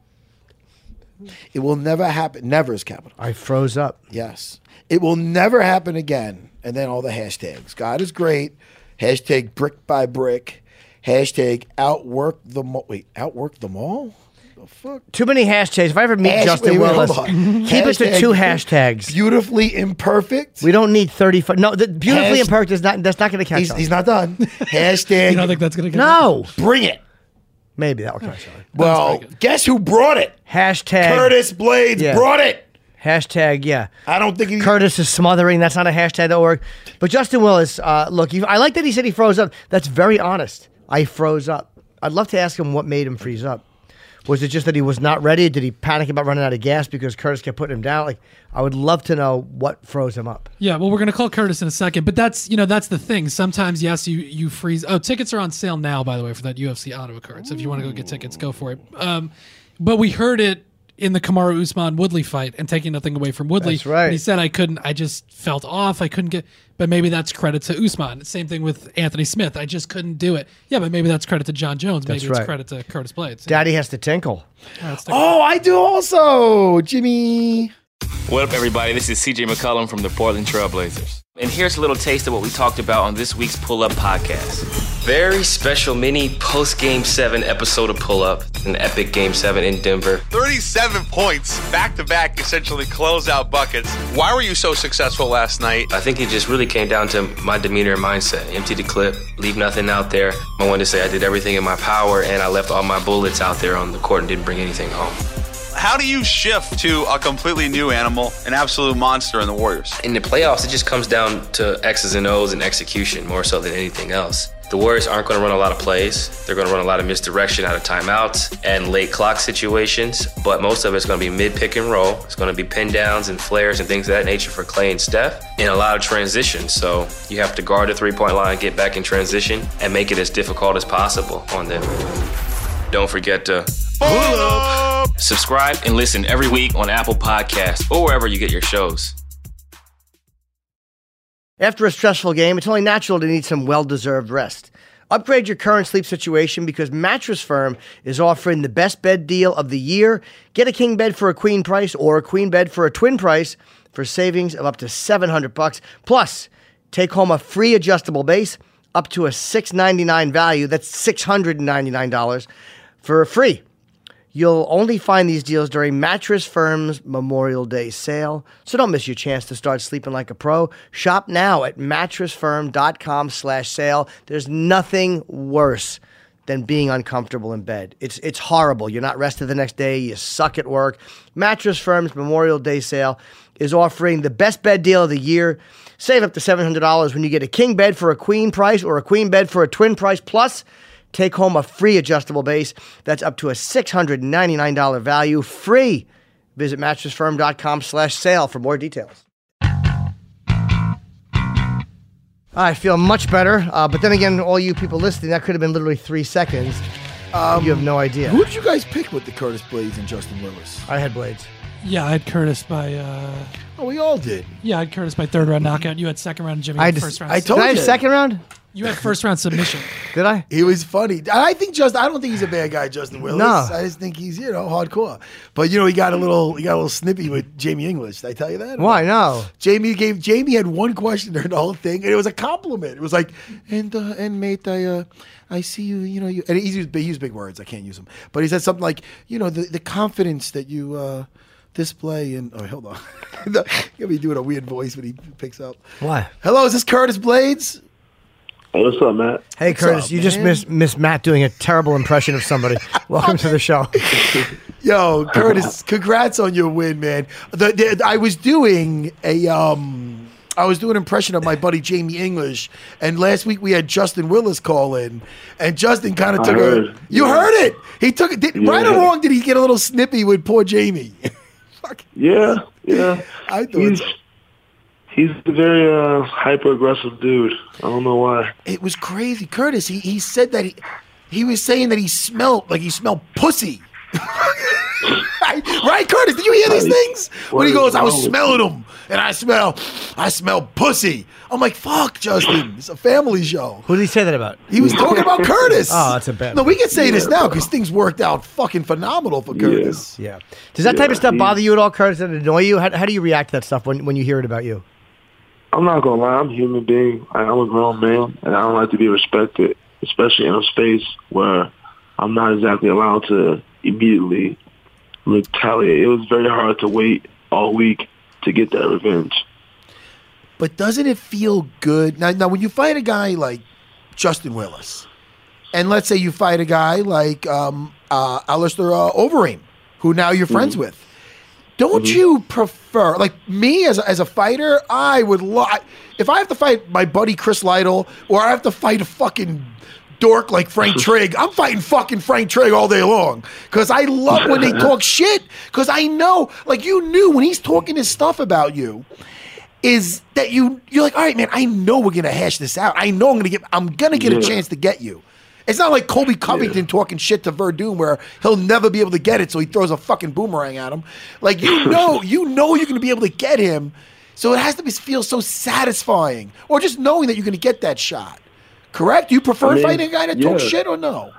It will never happen. Never is capital. I froze up. Yes. It will never happen again. And then all the hashtags. God is great. Hashtag brick by brick. Hashtag outwork the mall. Wait, outwork the mall? The fuck? Too many hashtags. If I ever meet Hash- Justin wait, wait, Willis, hold on. keep it to Hashtag two hashtags. Beautifully imperfect. We don't need thirty-five. No, the beautifully Hash- imperfect is not. That's not going to catch He's, on. he's not done. Hashtag. You don't think that's gonna get No, bring it. maybe that will catch on. Well, guess who brought it? Hashtag Curtis Blades Yeah. brought it. Hashtag yeah. I don't think he. Curtis is smothering. That's not a hashtag that work. But Justin Willis, uh, look, he, I like that he said he froze up. That's very honest. I froze up. I'd love to ask him what made him freeze up. Was it just that he was not ready? Did he panic about running out of gas because Curtis kept putting him down? Like, I would love to know what froze him up. Yeah, well, we're gonna call Curtis in a second, but that's you know that's the thing. Sometimes, yes, you you freeze. Oh, tickets are on sale now, by the way, for that U F C Ottawa card. So if you want to go get tickets, go for it. Um, but we heard it in the Kamaru Usman Woodley fight, and taking nothing away from Woodley. That's right. And he said I couldn't. I just felt off. I couldn't get. But maybe that's credit to Usman. Same thing with Anthony Smith. I just couldn't do it. Yeah, but maybe that's credit to John Jones. Maybe That's it's right. credit to Curtis Blades. Daddy has to tinkle. Yeah, let's take a- Oh, I do also, Jimmy. What up, everybody? This is C J McCollum from the Portland Trail Blazers. And here's a little taste of what we talked about on this week's Pull Up podcast. Very special mini post-Game seven episode of Pull Up, an epic Game seven in Denver. thirty-seven points, back-to-back, essentially closeout buckets. Why were you so successful last night? I think it just really came down to my demeanor and mindset. Empty the clip, leave nothing out there. I wanted to say I did everything in my power, and I left all my bullets out there on the court and didn't bring anything home. How do you shift to a completely new animal, an absolute monster in the Warriors? In the playoffs, it just comes down to X's and O's and execution more so than anything else. The Warriors aren't going to run a lot of plays. They're going to run a lot of misdirection out of timeouts and late clock situations, but most of it's going to be mid-pick and roll. It's going to be pin downs and flares and things of that nature for Clay and Steph, and a lot of transition. So you have to guard the three-point line, get back in transition, and make it as difficult as possible on them. Don't forget to pull up, subscribe, and listen every week on Apple Podcasts or wherever you get your shows. After a stressful game, it's only natural to need some well-deserved rest. Upgrade your current sleep situation because Mattress Firm is offering the best bed deal of the year. Get a king bed for a queen price or a queen bed for a twin price for savings of up to seven hundred bucks. Plus, take home a free adjustable base up to a six hundred ninety-nine dollars value. That's six hundred ninety-nine dollars for free. You'll only find these deals during Mattress Firm's Memorial Day sale, so don't miss your chance to start sleeping like a pro. Shop now at mattressfirm.com slash sale. There's nothing worse than being uncomfortable in bed. It's it's horrible. You're not rested the next day. You suck at work. Mattress Firm's Memorial Day sale is offering the best bed deal of the year. Save up to seven hundred dollars when you get a king bed for a queen price or a queen bed for a twin price. Plus, Take home a free adjustable base that's up to a six hundred ninety-nine dollars value, free. Visit mattressfirm.com slash sale for more details. I feel much better, uh, but then again, all you people listening, that could have been literally three seconds. Um, you have no idea. Who did you guys pick with the Curtis Blades and Justin Willis? I had Blades. Yeah, I had Curtis by. Uh, oh, we all did. Yeah, I had Curtis by third round knockout. You had second round. Jimmy I had had first round. I told Did I have you. second round? You had first round submission. Did I? He was funny. I think just I don't think he's a bad guy, Justin Willis. No. I just think he's, you know, hardcore. But you know, he got a little he got a little snippy with Jamie English. Did I tell you that? Why? No. Jamie gave Jamie had one question during the whole thing, and it was a compliment. It was like, and uh, and mate, I uh, I see you, you know, you and he used big, he used big words. I can't use them, but he said something like, you know, the the confidence that you uh, display and oh, hold on, he'll be doing a weird voice when he picks up. Why? Hello, is this Curtis Blades? Hey, what's up, Matt? Hey, What's Curtis, up, you just man? missed miss Matt doing a terrible impression of somebody. Welcome to the show. Yo, Curtis, congrats on your win, man. The, the, I was doing a um, I was doing an impression of my buddy Jamie English, and last week we had Justin Willis call in, and Justin kind of I took heard. a. You Yeah. heard it. He took it. Did, Yeah. Right or wrong? Did he get a little snippy with poor Jamie? Fuck. Yeah, yeah. I thought he's so. he's a very uh, hyper aggressive dude. I don't know why. It was crazy, Curtis. He he said that he he was saying that he smelled like he smelled pussy. Right, Curtis? Did you hear these things? What When he is goes, I was wrong with smelling them, and I smell, I smell pussy. I'm like, fuck, Justin. It's a family show. Who did he say that about? He was talking about Curtis. Oh, that's a bad No, we can say this Yeah, now bro. because things worked out fucking phenomenal for Curtis. Yeah. Does that type Yeah, of stuff he- bother you at all, Curtis? Does it annoy you? How, how do you react to that stuff when, when you hear it about you? I'm not gonna lie. I'm a human being. I- I'm a grown man, and I don't like to be respected, especially in a space where I'm not exactly allowed to immediately retaliate. It was very hard to wait all week to get that revenge. But doesn't it feel good? Now, now, when you fight a guy like Justin Willis, and let's say you fight a guy like um, uh, Alistair uh, Overeem, who now you're friends Mm-hmm. with, don't Mm-hmm. you prefer, like me as a, as a fighter, I would love, if I have to fight my buddy Chris Lytle, or I have to fight a fucking dork like Frank Trigg, I'm fighting fucking Frank Trigg all day long. Because I love when they talk shit. Because I know, like you knew when he's talking his stuff about you, is that you you're like, all right, man, I know we're gonna hash this out. I know I'm gonna get I'm gonna get a Yeah. chance to get you. It's not like Colby Covington talking shit to Verdun where he'll never be able to get it, so he throws a fucking boomerang at him. Like you know, you know you're gonna be able to get him. So it has to be feel so satisfying. Or just knowing that you're gonna get that shot. Correct? Do you prefer I mean, fighting a guy that talks yeah. shit or no?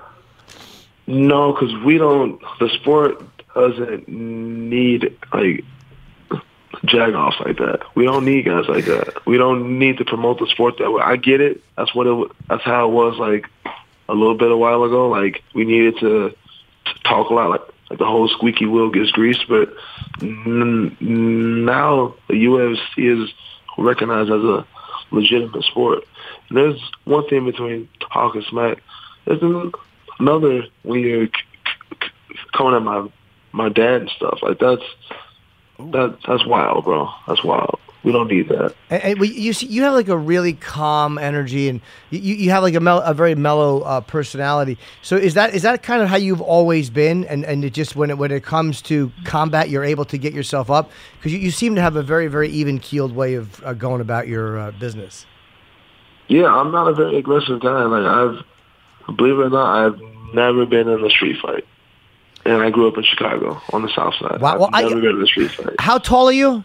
No, because we don't. The sport doesn't need like jagoffs like that. We don't need guys like that. We don't need to promote the sport that way. I get it. That's what it. wa- That's how it was like a little bit a while ago. Like we needed to, to talk a lot. Like, like the whole squeaky wheel gets greased. But n- now the U F C is recognized as a legitimate sport. And there's one thing between talk and smack. There's an- another when you're c- c- c- coming at my my dad and stuff. Like that's that that's wild, bro. That's wild. We don't need that. And, and we- you see, you have like a really calm energy, and you, you have like a, mel- a very mellow uh, personality. So is that is that kind of how you've always been? And and it just when it when it comes to combat, you're able to get yourself up because you, you seem to have a very very even keeled way of uh, going about your uh, business. Yeah, I'm not a very aggressive guy. Like I've, believe it or not, I've never been in a street fight, and I grew up in Chicago on the South Side. Wow, well, I've I- never been in a street fight. How tall are you?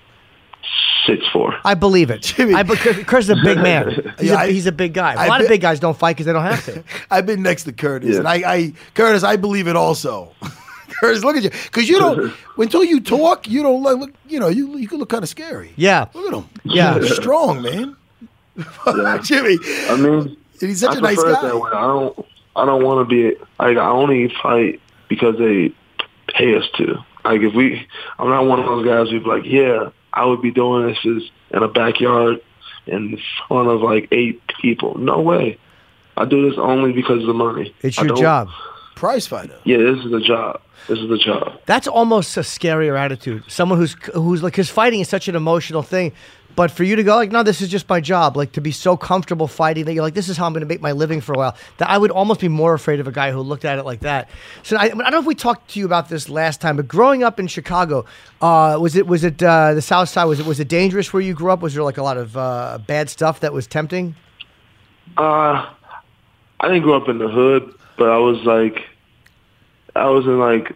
Six four. I believe it. Jimmy. I, because Chris is a big man. He's, Yeah, a, I- he's a big guy. A I lot of bet- big guys don't fight because they don't have to. I've been next to Curtis, Yeah. and I, I Curtis, I believe it also. Curtis, look at you, because you don't. Until you talk, you don't look. You know, you you can look kind of scary. Yeah. Look at him. Yeah. You're strong, man. Yeah. Jimmy, I mean, he's such I a nice prefer it guy. that way. I don't. I don't want to be. Like I only fight because they pay us to. Like if we, I'm not one of those guys who'd be like, yeah, I would be doing this is in a backyard in front of like eight people. No way. I do this only because of the money. It's I your don't- job. Prize fighter. Yeah, this is the job. This is the job. That's almost a scarier attitude. Someone who's who's like, because fighting is such an emotional thing, But for you to go like, no, this is just my job. Like to be so comfortable fighting that you're like, this is how I'm going to make my living for a while. That I would almost be more afraid of a guy who looked at it like that. So I, I don't know if we talked to you about this last time, but growing up in Chicago, uh, was it was it uh, the South Side? Was it was it dangerous where you grew up? Was there like a lot of uh, bad stuff that was tempting? Uh, I didn't grow up in the hood, but I was like, I was in like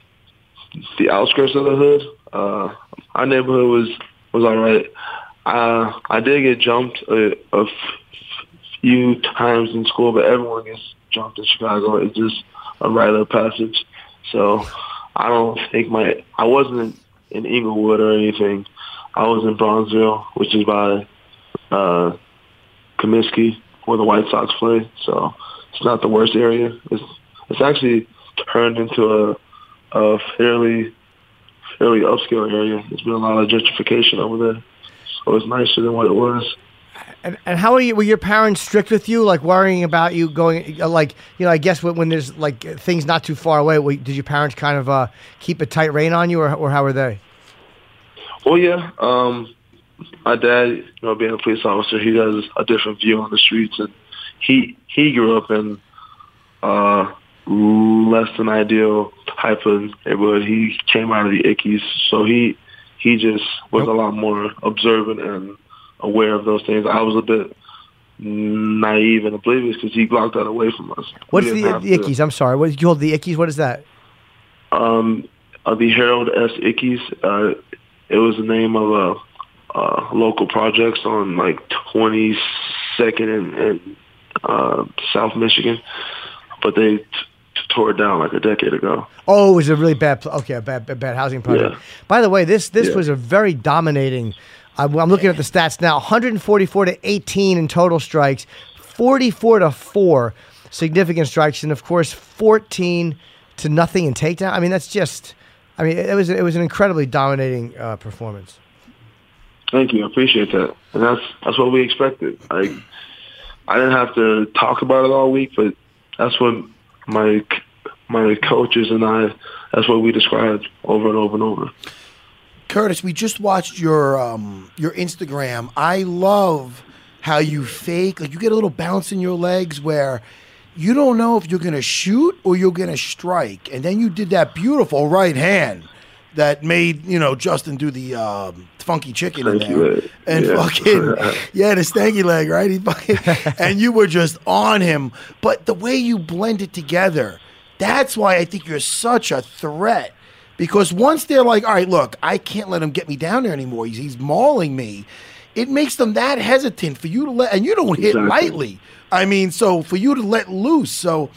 the outskirts of the hood. Uh, our neighborhood was was all right. Uh, I did get jumped a, a f- few times in school, but everyone gets jumped in Chicago. It's just a rite of passage. So I don't think my I wasn't in Inglewood or anything. I was in Bronzeville, which is by uh, Comiskey, where the White Sox play. So it's not the worst area. It's it's actually turned into a, a fairly fairly upscale area. There's been a lot of gentrification over there. So it's nicer than what it was. And, and how are you? Were your parents strict with you, like worrying about you going, like you know? I guess when, when there's like things not too far away, were, did your parents kind of uh, keep a tight rein on you, or, or how were they? Well, yeah. Um, my dad, you know, being a police officer, he has a different view on the streets, and he he grew up in uh, less than ideal type of neighborhood. He came out of the Ickies, so he he just was a lot more observant and aware of those things. I was a bit naive and oblivious because he blocked that away from us. What's the, the Ickies? I'm sorry. What you called the Ickies? What is that? Um, uh, the Harold S. Ickies. Uh, it was the name of a, a local projects on like twenty-second and, and uh, South Michigan, but they t- tore it down like a decade ago. Oh, it was a really bad, okay, a bad, a bad housing project. Yeah. By the way, this this Yeah. was a very dominating. I'm looking at the stats now. one forty-four to eighteen in total strikes, forty-four to four significant strikes, and of course fourteen to nothing in takedown. I mean, that's just. I mean, it was it was an incredibly dominating uh, performance. Thank you. I appreciate that, and that's that's what we expected. I I didn't have to talk about it all week, but that's what my my coaches and I. That's what we described over and over and over. Curtis, we just watched your um, your Instagram. I love how you fake, like you get a little bounce in your legs where you don't know if you're going to shoot or you're going to strike. And then you did that beautiful right hand that made, you know, Justin do the um, funky chicken in there. And yeah. fucking, yeah, the stanky leg, right? He fucking, and you were just on him. But the way you blend it together, that's why I think you're such a threat. Because once they're like, all right, look, I can't let him get me down there anymore. He's, he's mauling me. It makes them that hesitant for you to let, and you don't hit Exactly. lightly. I mean, so for you to let loose. So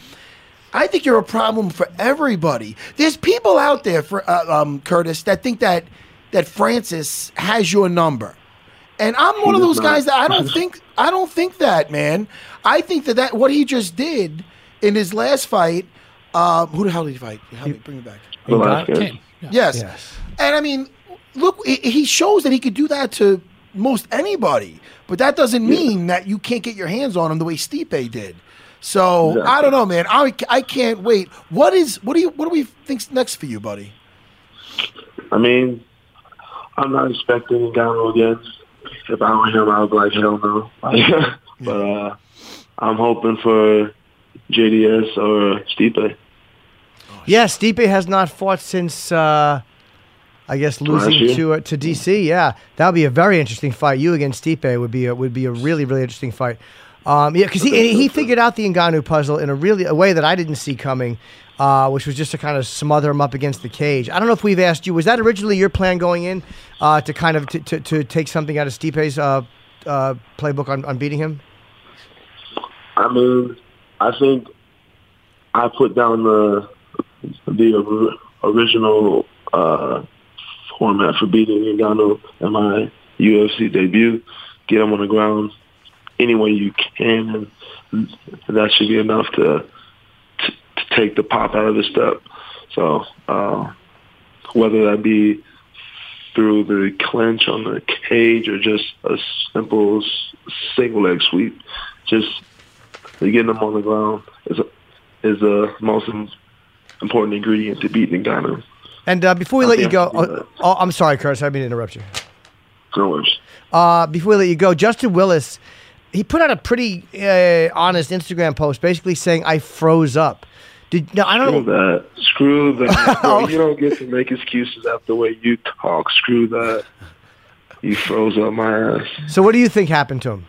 I think you're a problem for everybody. There's people out there, for uh, um, Curtis, that think that that Francis has your number. And I'm one of those guys that I don't think I don't think that, man. I think that, that what he just did in his last fight, uh, who the hell did he fight? Help me, bring me back. Velasquez. Yes. Yes. And I mean, look, he- he shows that he could do that to most anybody, but that doesn't mean that you can't get your hands on him the way Stipe did. So Exactly. I don't know, man. I, I can't wait. What is what do you what do we think's next for you, buddy? I mean, I'm not expecting Ngannou again. If I were him, I would be like, hell no. But uh, I'm hoping for J D S or Stipe. Yeah, Stipe has not fought since, uh, I guess, losing year. to uh, to D C. Yeah, that would be a very interesting fight. You against Stipe would be a, would be a really really interesting fight. Um, yeah, because he he figured out the Ngannou puzzle in a really a way that I didn't see coming, uh, which was just to kind of smother him up against the cage. I don't know if we've asked you. Was that originally your plan going in uh, to kind of to, to, to take something out of Stipe's uh, uh, playbook on, on beating him? I mean, I think I put down the the or- original uh, format for beating Ngannou in my U F C debut. Get him on the ground any way you can, and that should be enough to to, to take the pop out of the step. So uh, whether that be through the clinch on the cage or just a simple s- single leg sweep, just getting them on the ground is a, is the most important ingredient to beating Ngannou. And uh, before we I let you think go, I can do oh, oh, I'm sorry, Curtis. I didn't mean to interrupt you. No worries. Uh, before we let you go, Justin Willis, he put out a pretty uh, honest Instagram post, basically saying I froze up. Did no, I don't Screw know. that. Screw that. Bro. You don't get to make excuses after the way you talk. Screw that. You froze up my ass. So what do you think happened to him?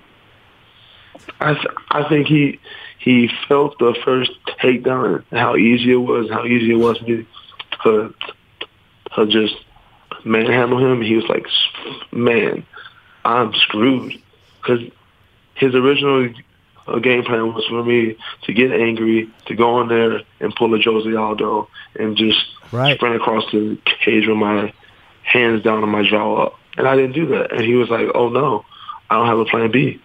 I th- I think he he felt the first takedown and how easy it was, how easy it was me to, to just manhandle him. He was like, man, I'm screwed. Because his original uh, game plan was for me to get angry, to go in there and pull a Jose Aldo and just right. sprint across the cage with my hands down and my jaw up. And I didn't do that. And he was like, oh, no, I don't have a plan B.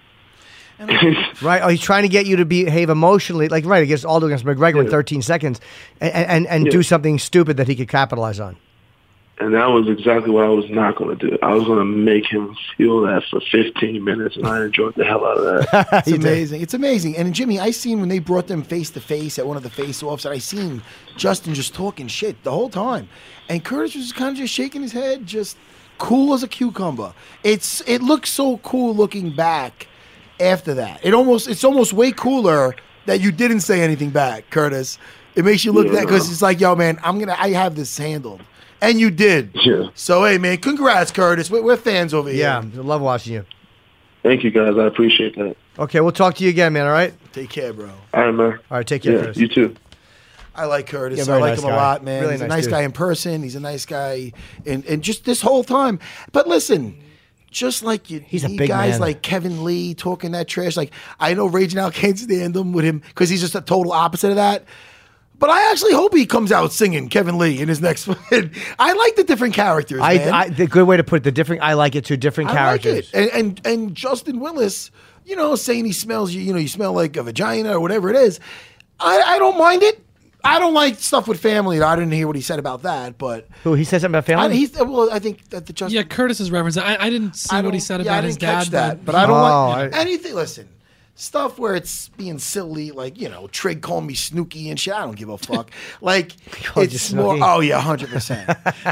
Right. Oh, he's trying to get you to behave emotionally, like right against Aldo against McGregor yeah. in thirteen seconds, and and, and yeah. do something stupid that he could capitalize on. And that was exactly what I was not going to do. I was going to make him feel that for fifteen minutes, and I enjoyed the hell out of that. It's amazing. It's amazing. And Jimmy, I seen when they brought them face to face at one of the face-offs, and I seen Justin just talking shit the whole time, and Curtis was kind of just shaking his head, just cool as a cucumber. It's it looks so cool looking back. After that, it almost it's almost way cooler that you didn't say anything back, Curtis. It makes you look yeah. that because it's like, yo, man, I'm gonna I have this handled, and you did. Yeah. So hey, man, congrats, Curtis. We're, we're fans over here. Yeah, I love watching you. Thank you, guys. I appreciate that. Okay, we'll talk to you again, man. All right. Take care, bro. All right, man. All right, take care, yeah, Curtis. You too. I like Curtis. Yeah, I like nice him guy. a lot, man. Really He's nice a nice dude. guy in person. He's a nice guy, and and just this whole time. But listen. Just like you he's a need big guys man. like Kevin Lee talking that trash. Like, I know Raging Al can't stand him with him because he's just a total opposite of that. But I actually hope he comes out singing Kevin Lee in his next one. I like the different characters, I, man. I, the good way to put it, the different, I like it too, different I characters. like it. And, and and Justin Willis, you know, saying he smells you, you know, you smell like a vagina or whatever it is. I, I don't mind it. I don't like stuff with family. I didn't hear what he said about that, but who he said something about family. I, he's, well, I think that the Justin. Yeah, Curtis's reference. I, I didn't see I what he said yeah, about I his didn't catch dad, that, but, but I don't Oh, like I- anything. Listen, stuff where it's being silly, like you know, Trig called me Snooky and shit. I don't give a fuck. Like called you it's more. Snooki? Oh yeah, hundred percent.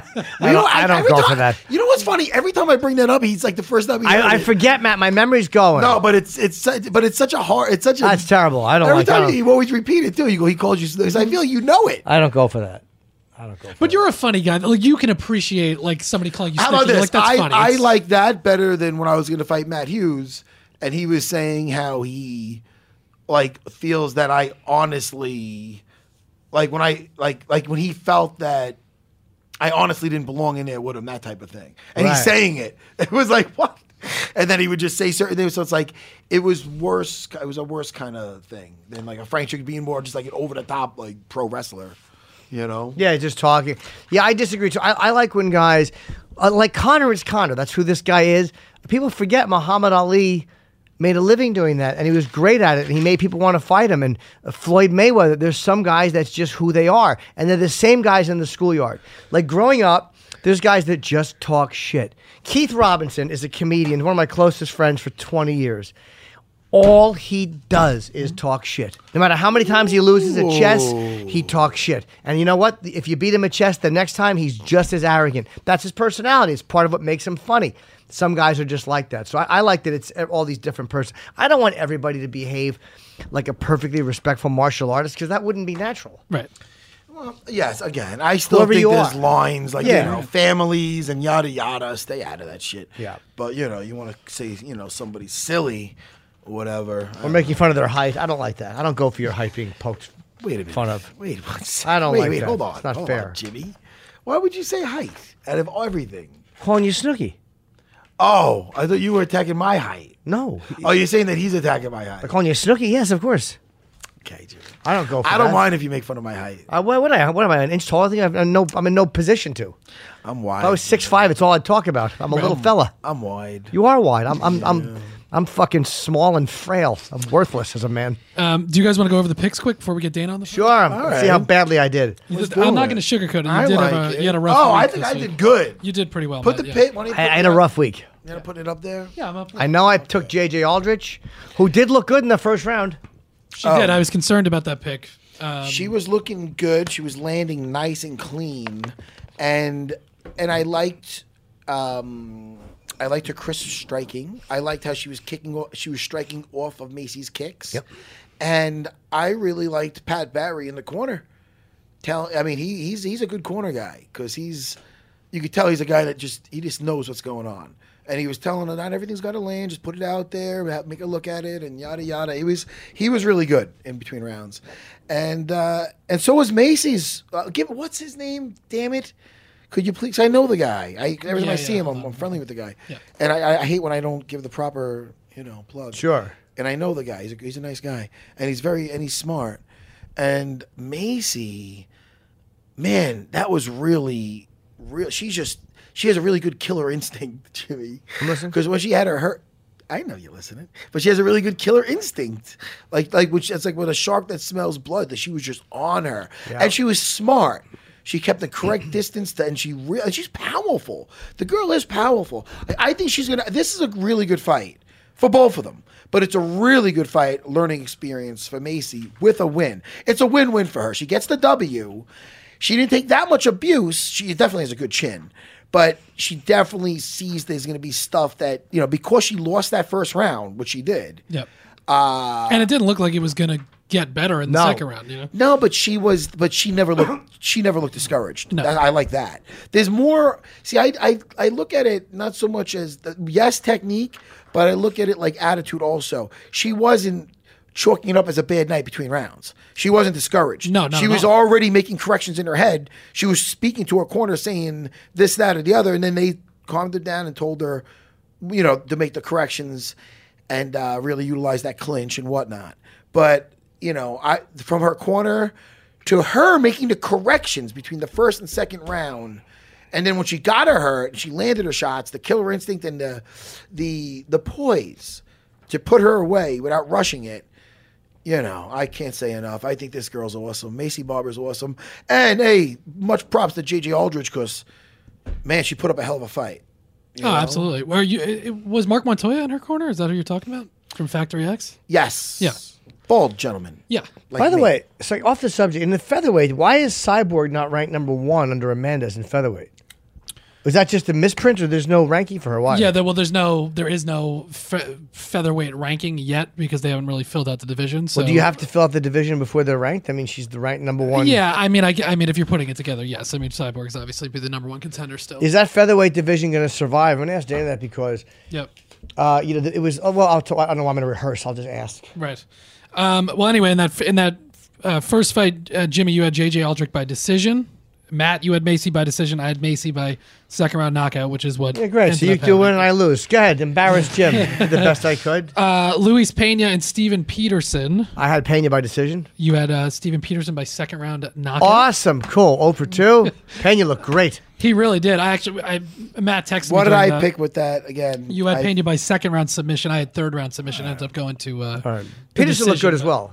I don't, I don't go for that. You know what's funny? Every time I bring that up, he's like the first time he. heard I, I it. forget, Matt. My memory's going. No, but it's it's su- but it's such a hard. It's such a. That's terrible. I don't Every like. I time don't, you always repeat it too. You go. He calls you. Snooki. I feel like you know it. I don't go for that. I don't go. For But you're a funny guy. Like you can appreciate like somebody calling you. How Snooki. about this? Like that's I, funny. I It's- like that better than when I was going to fight Matt Hughes, and he was saying how he like feels that I honestly like when I like like when he felt that I honestly didn't belong in there with him, that type of thing. And Right. he's saying it. It was like what? And then he would just say certain things. So it's like it was worse. It was a worse kind of thing than like a Frank Trick being more just like an over the top like pro wrestler. You know? Yeah, just talking. Yeah, I disagree too. I, I like when guys uh, like Conor is Conor. That's who this guy is. People forget Muhammad Ali made a living doing that, and he was great at it. And he made people want to fight him. And uh, Floyd Mayweather. There's some guys that's just who they are, and they're the same guys in the schoolyard. Like growing up, there's guys that just talk shit. Keith Robinson is a comedian, one of my closest friends for twenty years. All he does is talk shit. No matter how many times he loses at chess, he talks shit. And you know what? If you beat him at chess, the next time he's just as arrogant. That's his personality. It's part of what makes him funny. Some guys are just like that. So I, I like that it's all these different persons. I don't want everybody to behave like a perfectly respectful martial artist because that wouldn't be natural. Right. Well, yes, again, I still Whoever think you there's are. lines like, Yeah. you know, families and yada yada. Stay out of that shit. Yeah. But, you know, you want to say, you know, somebody's silly or whatever. Or making fun of their height. I don't like that. I don't go for your height being poked Wait a minute. fun of. Wait, what's, I don't wait, like wait, that. hold on. It's not hold fair. on, Jimmy. Why would you say height out of everything? Calling you Snooki. Oh, I thought you were attacking my height. No. Oh, you're saying that he's attacking my height. They're calling you Snooki? Yes, of course. Okay, Jimmy. I don't go for I don't that. mind if you make fun of my height. Uh, what, what, I, what am I, an inch taller? I think I'm in no, I'm in no position to. I'm wide. If I was six five, it's all I'd talk about. I'm a little fella. I'm wide. You are wide. I'm I'm I'm I'm fucking small and frail. I'm worthless as a man. Um, do you guys want to go over the picks quick before we get Dana on the phone? Sure. All Let's right. see how badly I did. You Let's did- do I'm not it. going to sugarcoat it. You I did like have a it. you had a rough Oh, week I think this I week. did good. You did pretty well. Put Matt, the yeah. pit. Why don't you I, put I it had a up? rough week. You gonna put it up there? Yeah, I'm up. I know I took J J Aldrich, who did look good in the first round. She did. I was concerned about that pick. Um, She was looking good. She was landing nice and clean, and and I liked um, I liked her crisp striking. I liked how she was kicking. Off, she was striking off of Macy's kicks. Yep. And I really liked Pat Barry in the corner. Tell, I mean, he, he's he's a good corner guy because he's. You could tell he's a guy that just he just knows what's going on. And he was telling her not everything's got to land. Just put it out there, make a look at it, and yada yada. He was he was really good in between rounds, and uh, and so was Macy's. Uh, give what's his name? Damn it! Could you please? I know the guy. I every time Yeah, I see yeah, him, I'm, I'm friendly with the guy. Yeah. And I, I hate when I don't give the proper you know plug. Sure. And I know the guy. He's a, he's a nice guy, and he's very and he's smart. And Macy, man, that was really real. She's just. She has a really good killer instinct, Jimmy. Because when she had her hurt, I know you're listening, but she has a really good killer instinct. Like, like which it's like with a shark that smells blood. That she was just on her, Yeah. and she was smart. She kept the correct distance, to, and she re- and she's powerful. The girl is powerful. I, I think she's gonna. This is a really good fight for both of them. But it's a really good fight, learning experience for Macy with a win. It's a win-win for her. She gets the W. She didn't take that much abuse. She definitely has a good chin. But she definitely sees there's going to be stuff that, you know, because she lost that first round, which she did. Yep. Uh, and it didn't look like it was going to get better in the No. second round, you know? No, but she was, but she never looked, she never looked discouraged. No. That- I like that. There's more, see, I, I, I look at it not so much as, the, yes, technique, but I look at it like attitude also. She wasn't chalking it up as a bad night between rounds. She wasn't discouraged. No, no, She was no. already making corrections in her head. She was speaking to her corner saying this, that, or the other, and then they calmed her down and told her, you know, to make the corrections and uh, really utilize that clinch and whatnot. But, you know, I from her corner to her making the corrections between the first and second round, and then when she got her hurt, she landed her shots, the killer instinct and the the the poise to put her away without rushing it. You know, I can't say enough. I think this girl's awesome. Macy Barber's awesome. And, hey, much props to J J Aldridge because, man, she put up a hell of a fight. You Oh, know? absolutely. Were you? It, was Mark Montoya in her corner? Is that who you're talking about from Factory X? Yes. Yeah. Bald gentleman. Yeah. Like By the me. way, so off the subject, in the featherweight, why is Cyborg not ranked number one under Amanda's in featherweight? Was that just a misprint, or there's no ranking for her? Why? Yeah. There, well, there's no, there is no fe- featherweight ranking yet because they haven't really filled out the division. So Well, do you have to fill out the division before they're ranked? I mean, she's the ranked number one. Yeah, I mean, I, g- I mean, if you're putting it together, yes. I mean, Cyborg's obviously be the number one contender still. Is that featherweight division going to survive? I'm going to ask Dana that because, Yep. uh, you know, it was. Oh, well, I'll t- I don't know. why I'm going to rehearse. I'll just ask. Right. Um, well, anyway, in that f- in that uh, first fight, uh, Jimmy, you had J J Aldrich by decision. Matt, you had Macy by decision. I had Macy by second round knockout, which is what. Yeah, great. So ended you up do win happening. and I lose. Go ahead, embarrass Jim. Did the best I could. Uh, Luis Pena and Steven Peterson. I had Pena by decision. You had uh, Steven Peterson by second round knockout. Awesome, cool. Oh for two. Pena looked great. He really did. I actually, I Matt texted me. What did during I the- pick with that again? You had I, Pena by second round submission. I had third round submission. Ended up going to. Uh, All right. the Peterson looked decision, good as but- well.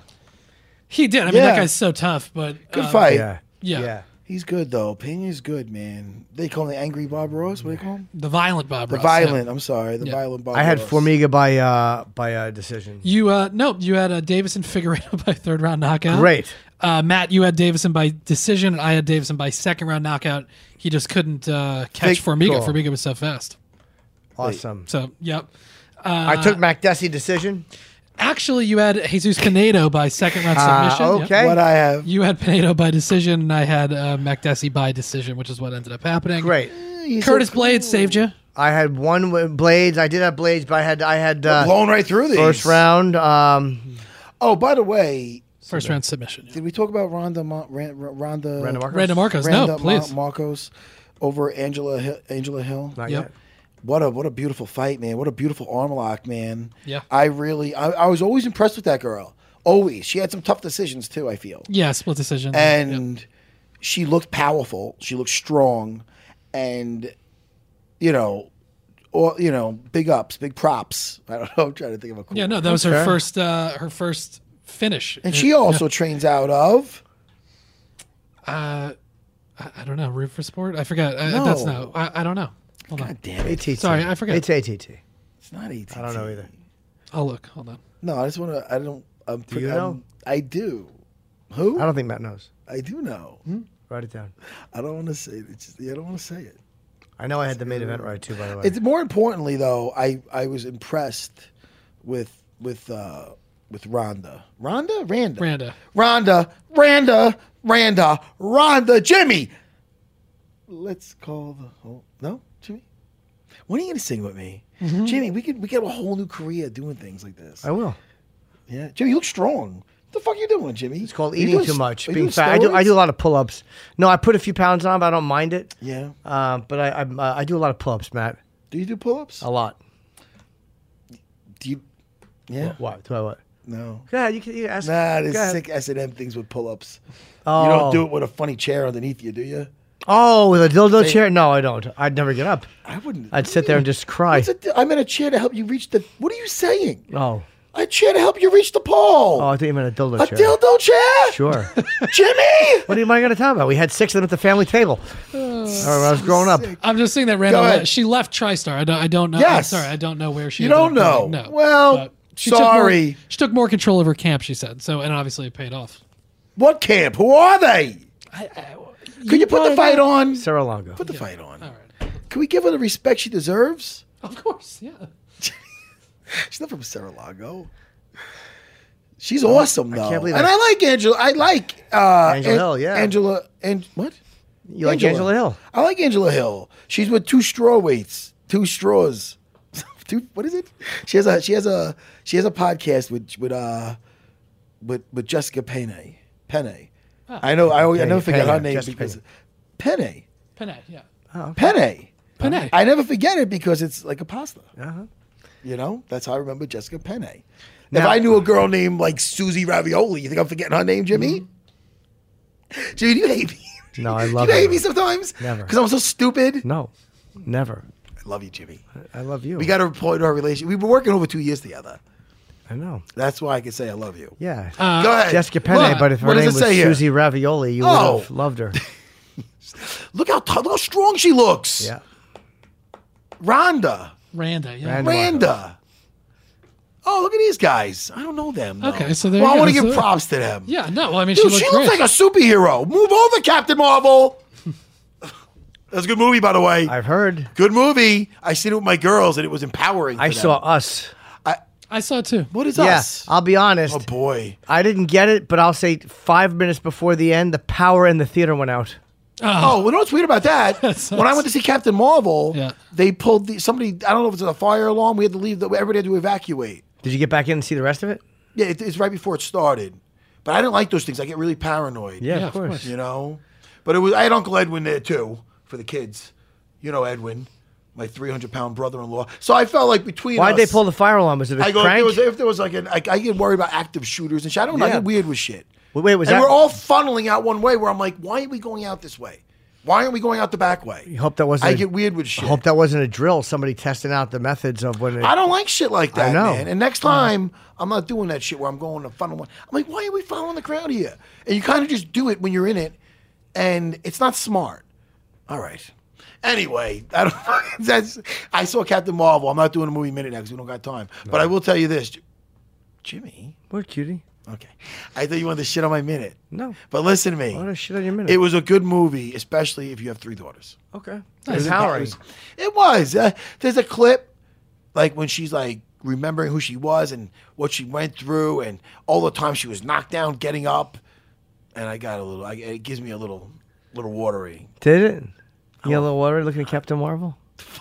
He did. I mean, Yeah. that guy's so tough, but Good uh, fight. Yeah. Yeah. Yeah. He's good, though. Pena's good, man. They call him the Angry Bob Ross. What do they call him? The violent Bob The Ross, Violent. I'm sorry. The Yeah. Violent Bob I had Ross. Formiga by uh by uh, decision. You uh no, you had uh, Davison Figueiredo by third round knockout. Great. Uh, Matt, you had Davison by decision, and I had Davison by second round knockout. He just couldn't uh, catch Big Formiga. call. Formiga was so fast. Awesome. So, yep. I took McDessie decision. Actually, you had Jesus Pinedo by second round Ah, submission. Yep. okay. What I have. You had Pinedo by decision, and I had uh, McDessie by decision, which is what ended up happening. Great. He's Curtis so Blades saved you. I had one with Blades. I did have Blades, but I had I had uh, blown right through these. first round. Um, Oh, by the way, First round submission. did we talk about Ronda Mo- Ran- Ronda Randa Marcos. Randa Marcos. Randa No, please. Ma- Marcos over Angela Hill, Angela Hill? Not Yep. yet. What a what a beautiful fight, man! What a beautiful arm lock, man! Yeah. I really, I, I was always impressed with that girl. Always, she had some tough decisions too. I feel, Yeah, split decision. and Yep. she looked powerful. She looked strong, and you know, or you know, big ups, big props. I don't know. I'm trying to think of a cool. Yeah, no, that was her Okay. first uh, her first finish. And she also trains out of. Uh, I, I don't know. Root for Sport? I forgot. I, No. That's no. I, I don't know. Hold on. God damn it! A T T. Sorry, I forgot. It's A T T. It's not A T T. I don't know either. I'll look. Hold on. No, I just want to. I don't. I'm, Do you I'm- know? I do. Who? I don't think Matt knows. I do know. Write it down. I don't want to say it. It's just, I don't want to say it. I know I had the main event right too. By the way, It's more importantly though, I, I was impressed with with uh, with Ronda. Ronda, Randa, Randa. Ronda, Randa, Randa, Ronda. Jimmy. Let's call the whole no, Jimmy. When are you gonna sing with me, Mm-hmm. Jimmy? We could we get a whole new career doing things like this. I will. Yeah, Jimmy, you look strong. What the fuck are you doing, Jimmy? It's called Are you eating doing too s- much, are you being doing fat. I do. I steroids? do a lot of pull-ups. No, I put a few pounds on, but I don't mind it. Yeah. Um, but I I, uh, I do a lot of pull-ups, Matt. Do you do pull-ups? A lot. Do you? Yeah. What? what? Do I what? No. Yeah, you can you ask. Nah, go there's ahead. sick S and M things with pull-ups. Oh. You don't do it with a funny chair underneath you, do you? Oh, with a dildo Say- chair? No, I don't. I'd never get up. I wouldn't. I'd sit there and just cry. What's a di- I'm in a chair to help you reach the. What are you saying? Oh. A chair to help you reach the pole. Oh, I think you meant a dildo a chair. dildo chair? Sure. Jimmy! What am I going to talk about? We had six of them at the family table. Uh, Or when I was growing up. I'm just saying that Go Randall. ahead. She left TriStar. I don't. I don't know. Yes. I'm sorry, I don't know where she. You ended don't up going. know. No. Well, But she took more- sorry. she took more control of her camp. She said so, and obviously it paid off. What camp? Who are they? Could you put the fight on? Sarah Longo. Put the fight on. All right. Can we give her the respect she deserves? Of course, yeah. She's not from Sarah-Lago. She's awesome, I though. can't believe and I- I like Angela. I like uh, Angela An- Hill, yeah. Angela and what? You like Angela Hill? I like Angela Hill. She's with two straw weights, two straws. two. What is it? She has a. She has a. She has a podcast with with uh with with Jessica Penne. Penne. Oh. I know. I always, I Penne, never forget her Penne, name Jessica because Penne. Panay, yeah. Penne. Panay. I never forget it because it's like a pasta. Uh-huh. You know, that's how I remember Jessica Penne. if Now- I knew a girl named like Susie Ravioli, you think I'm forgetting her name, Jimmy? Mm-hmm. Jimmy, do you hate me? No, I Do love you hate her. me sometimes? Never. Because I'm so stupid? No, never. I love you, Jimmy. I love you. We got to report our relationship. We've been working over two years together. I know. That's why I can say I love you. Yeah. Uh, Go ahead. Jessica Penne, Look, but if her what does name it was say here? Susie Ravioli, you Oh. would have loved her. Look how t- look how strong she looks. Yeah. Rhonda. Randa, yeah. Randa. Randa. Oh, look at these guys. I don't know them. Though. Okay, so there well, you I want to go. give So- props to them. Yeah, no, well, I mean, Dude, she she, looked looks great. like a superhero. Move over, Captain Marvel. That's a good movie, by the way. I've heard. Good movie. I seen it with my girls, and it was empowering. I for saw them. Us. I saw it too. What is Yeah, us? I'll be honest. Oh boy. I didn't get it, but I'll say five minutes before the end, the power in the theater went out. Oh, well, you know what's weird about that? That when I went to see Captain Marvel, Yeah. they pulled the somebody. I don't know if it's a fire alarm. We had to leave. The, everybody had to evacuate. Did you get back in and see the rest of it? Yeah, it, it's right before it started. But I didn't like those things. I get really paranoid. Yeah, Yeah, of of course. course. You know. But it was. I had Uncle Edwin there too for the kids. You know Edwin, my three hundred pound brother-in-law. So I felt like between Why'd us, they pull the fire alarm? Was it a I go if crank? there was if there was like an I, I get worried about active shooters and shit. I don't know. I Yeah. get weird with shit. Wait, wait, was and that? we're all funneling out one way. Where I'm like, why are we going out this way? Why aren't we going out the back way? You hope that wasn't. I a- get weird with shit. I hope that wasn't a drill. Somebody testing out the methods of when. It, I don't like shit like that, I know. man. And next time, I'm not doing that shit where I'm going to funnel one. I'm like, why are we following the crowd here? And you kind of just do it when you're in it, and it's not smart. All right. Anyway, I don't. That's. I saw Captain Marvel. I'm not doing a movie minute now because we don't got time. But I will tell you this, Jimmy. What, cutie? Okay. I thought you wanted to shit on my minute. No. But listen to me. What a shit on your minute. It was a good movie, especially if you have three daughters. okay. It was Empowering. It was. Uh, there's a clip, like when she's like remembering who she was and what she went through, and all the time she was knocked down, getting up, and I got a little. I, it gives me a little, little watery. Did it? You got a little water looking at Captain Marvel?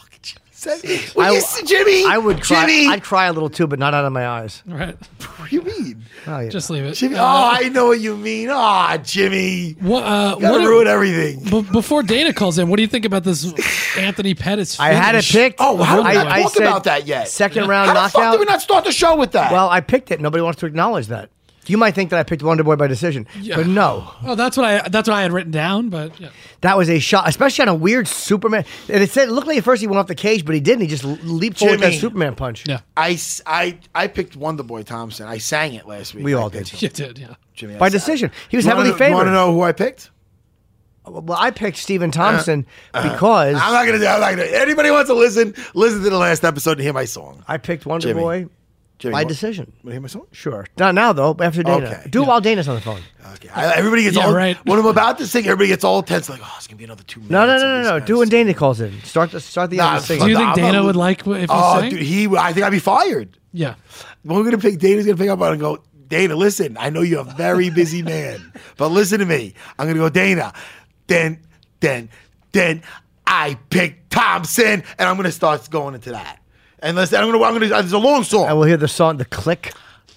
Well, I- you see, Jimmy, I would cry. Jimmy. I'd cry a little too, but not out of my eyes. Right. What do you mean, Oh, yeah. Just leave it. Jimmy? Uh, oh, I know what you mean. Ah, Jimmy, What, uh, you gotta what ruin everything. b- before Dana calls in, what do you think about this Anthony Pettis I had it finish? picked. Oh, how did we I- not I talk said about that yet? Second round How the fuck knockout. did we not start the show with that? Well, I picked it. Nobody wants to acknowledge that. You might think that I picked Wonder Boy by decision, Yeah. but no. Oh, that's what I that's what I had written down, but yeah. That was a shot, especially on a weird Superman. And it said it looked like at first he went off the cage, but he didn't. He just leaped forward with that Jimmy. Superman punch. Yeah. I, s- I, I picked Wonder Boy Thompson. I sang it last week. We I all picked did. him. You did, yeah. Jimmy, I By sang- decision. He was You wanna heavily know- You want favored. to know who I picked? Well, I picked Stephen Thompson because I'm not gonna do. I'm not gonna. Anybody wants to listen? Listen to the last episode and hear my song. I picked Wonder Jimmy. Boy Jimmy, By what- decision. Want to hear my song? Sure. Not now, though. After Dana. Okay. Do it while Dana's on the phone. Okay. I, everybody gets Yeah, all right. when I'm about to sing. Everybody gets all tense. Like, oh, it's gonna be another two minutes. No, no, of no, this no, no. guy Do when singing. Dana calls in. Start the start the Nah, end of the singing. Do you think I'm Dana not- would like if you Oh, sang? dude, he. I think I'd be fired. Yeah. We're gonna pick. Dana's gonna pick up on it and go. Dana, listen. I know you're a very busy man, but listen to me. I'm gonna go. Dana. Then, then, then I pick Thompson, and I'm gonna start going into that. And listen, I'm gonna. I'm gonna. It's a long song. And we'll hear the song, the click.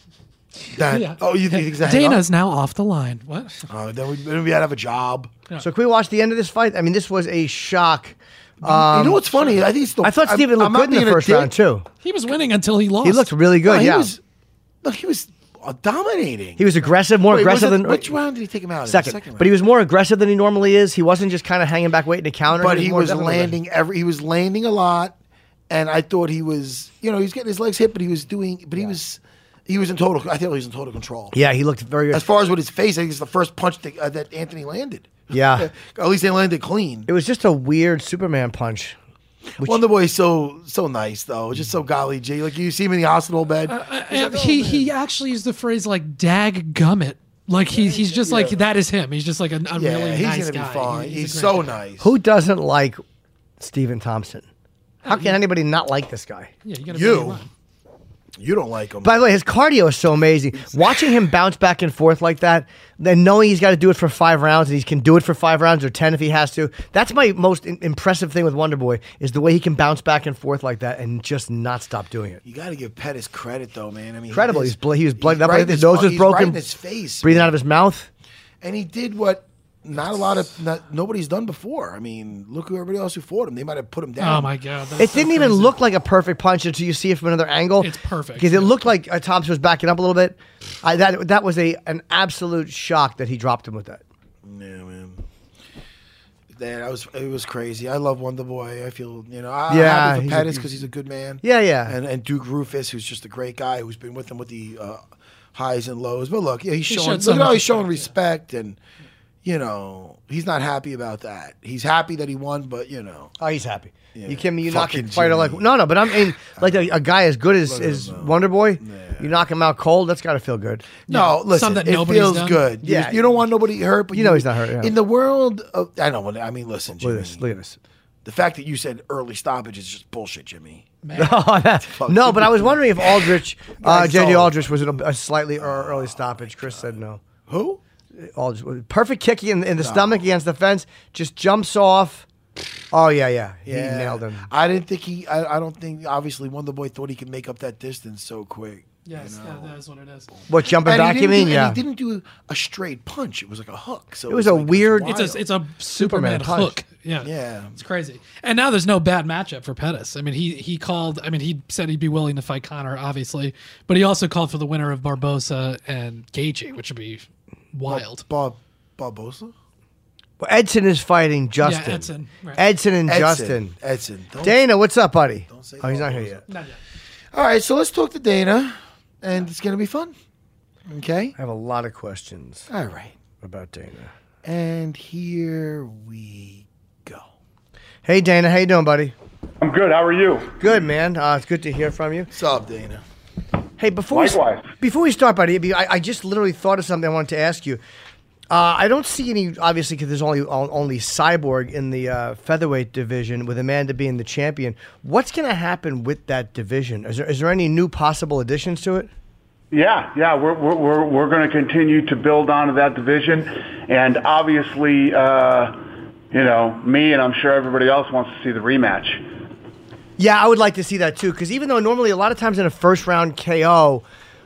That, Yeah. Oh, you think exactly? Dana's now off the line. What? Oh, then we then we had to have a job. So can we watch the end of this fight? I mean, this was a shock. you know what's funny? I think it's the, I thought I'm- Steven looked I'm not good in the being a first dick. round too. He was winning until he lost. He looked really good. No, he yeah, was. Look, he was uh, dominating. he was aggressive, more Wait, aggressive was it- than which round did he take him out? in? second. The second round. But he was more aggressive than he normally is. He wasn't just kind of hanging back waiting to counter. But he more was definitely- landing every. He was landing a lot, and I thought he was. You know, he was getting his legs hit, but he was doing. But he was. He was in total. I think he was in total control. Yeah, he looked very good. As far as with his face, I think it's the first punch that, uh, that Anthony landed. Yeah. At least they landed clean. It was just a weird Superman punch. Which, Wonder Boy's so so nice though, just so golly gee. Like you see him in the hospital bed. Uh, and he he actually used the phrase like "dag gummit." Like he he's just like that is him. He's just like a, a yeah, really he's nice gonna guy. be fine. He- He's, a great so guy. nice. who doesn't like Stephen Thompson? How can anybody not like this guy? Yeah, you gotta You. bring him on. You don't like him. By the way, his cardio is so amazing. Watching him bounce back and forth like that, then knowing he's got to do it for five rounds and he can do it for five rounds or ten if he has to. That's my most in- impressive thing with Wonder Boy is the way he can bounce back and forth like that and just not stop doing it. You got to give Pettis credit though, man. I mean, Incredible. his- He's blo- he was blooded he's up. right His in nose was he's broken. Right in his face, breathing man. out of his mouth. And he did what not a lot of not, nobody's done before. I mean, look who everybody else who fought him. They might have put him down. Oh my god! that's It so didn't even crazy. look like a perfect punch until you see it from another angle. It's perfect. because it looked like uh, Thompson was backing up a little bit. I, that that was a an absolute shock that he dropped him with that. Yeah, man. That I was it was crazy. I love Wonder Boy. I feel you know I, Yeah, I'm happy he's for a- Pettis because he's a good man. Yeah, yeah. And and Duke Rufus, who's just a great guy, who's been with him with the uh, highs and lows. But look, yeah, he's He showing. showed so Look at how much he's showing respect, respect, and you know he's not happy about that. He's happy that he won, but you know. Oh, he's happy. Yeah. You kidding me? You knock a Fucking fighter like Jimmy. no, no. But I'm in like a, a guy as good as, Look at as him, no. Wonder Boy. You knock him out cold. That's got to feel good. No, listen, Something it nobody's feels done. good. You, Yeah. you don't want nobody hurt, but You know he's not hurt, yeah. In the world, of, I know. I mean, listen, Look Jimmy. at this. Look at this. The fact that you said early stoppage is just bullshit, Jimmy. Oh, that- no, but I was wondering if Aldrich, uh, Guys, J J so- Aldrich, was a, a slightly ear- early stoppage. Chris said no. Who? Aldrich, perfect kick in, in the stomach against the fence. Just jumps off. Oh yeah, yeah. He Yeah. nailed him. I didn't think he. I, I don't think. Obviously, Wonder Boy thought he could make up that distance so quick. Yes, you know? yeah, that is what it is. What jumping And he back? You didn't mean? do- Yeah. And he didn't do a straight punch. It was like a hook. So It was a like weird- It's wild. a it's a Superman, punch. hook. Yeah, Yeah. it's crazy. And now there's no bad matchup for Pettis. I mean, he he called. I mean, he said he'd be willing to fight Connor, obviously, but he also called for the winner of Barbosa and Gaethje, which would be wild. Bob Barbosa. Well, Edson is fighting Justin. Yeah, Edson, right. Edson and Edson. Justin. Edson. Don't- Dana, what's up, buddy? say Oh, he's not here yet. Not yet. All right, so let's talk to Dana, and it's gonna be fun. Okay. I have a lot of questions All right. about Dana. And here we go. Hey, Dana, how you doing, buddy? I'm good. How are you? Good, man. Uh, it's good to hear from you. What's up, Dana? Hey, before we, Likewise. before we start, buddy, I, I just literally thought of something I wanted to ask you. Uh, I don't see any, obviously, because there's only only Cyborg in the uh, featherweight division, with Amanda being the champion. What's going to happen with that division? Is there is there any new possible additions to it? Yeah, yeah. We're we're we're, we're going to continue to build onto that division, and obviously, uh, you know, me and I'm sure everybody else wants to see the rematch. Yeah, I would like to see that too, because even though normally a lot of times in a first round K O,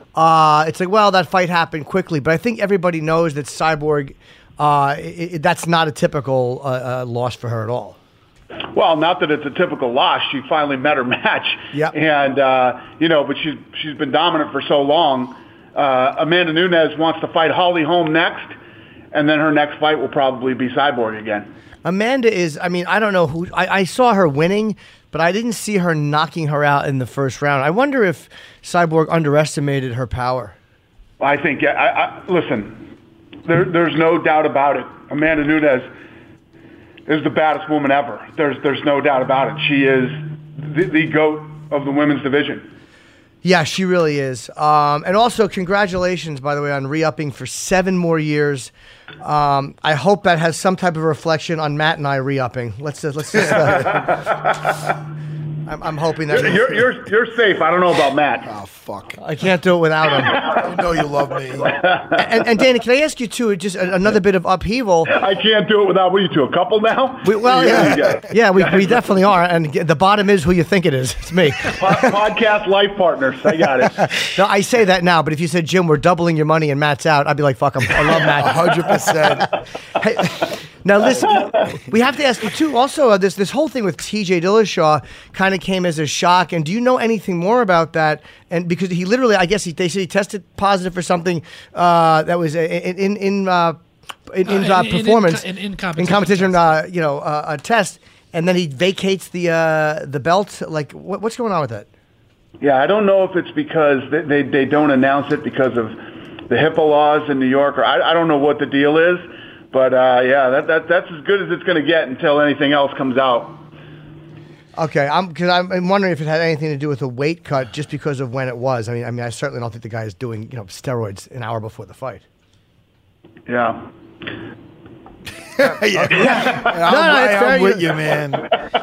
uh, it's like, well, that fight happened quickly. But I think everybody knows that Cyborg, uh, it, it, that's not a typical uh, uh, loss for her at all. Well, not that it's a typical loss. She finally met her match. Yep. And, uh, you know, but she's, she's been dominant for so long. Uh, Amanda Nunes wants to fight Holly Holm next, and then her next fight will probably be Cyborg again. Amanda is, I mean, I don't know who, I, I saw her winning, but I didn't see her knocking her out in the first round. I wonder if Cyborg underestimated her power. I think, I, I, listen, there, there's no doubt about it. Amanda Nunes is the baddest woman ever. There's there's no doubt about it. She is the, the GOAT of the women's division. Yeah, she really is. Um, and also, congratulations, by the way, on re-upping for seven more years. Um, I hope that has some type of reflection on Matt and I re-upping. Let's just, let's just. Uh, I'm, I'm hoping that you're, you're you're safe. I don't know about Matt. Oh fuck! I can't do it without him. You know you love me. And, and Dana, can I ask you too? Just another bit of upheaval. I can't do it without. What are you two? A couple now? We, well, yeah, yeah, we, we definitely are. And the bottom is who you think it is. It's me. Podcast life partners. I got it. No, I say that now, but if you said, Jim, we're doubling your money and Matt's out, I'd be like, fuck him. I love Matt. one hundred percent. Hey, now listen, we have to ask you too. Also, uh, this this whole thing with T J Dillashaw kind of came as a shock. And do you know anything more about that? And because he literally, I guess he, they said he tested positive for something uh, that was in in in, uh, in, in, uh, Uh, in- in- performance in- in in competition. competition, uh, you know, uh, a test, and then he vacates the uh, the belt. Like, what, what's going on with that? Yeah, I don't know if it's because they, they, they don't announce it because of the HIPAA laws in New York, or I, I don't know what the deal is. But, uh, yeah, that, that that's as good as it's going to get until anything else comes out. Okay, I'm because I'm, I'm wondering if it had anything to do with a weight cut, just because of when it was. I mean, I mean, I certainly don't think the guy is doing you know steroids an hour before the fight. Yeah. yeah. yeah. I'm, No, no, it's I'm fair. with you, man.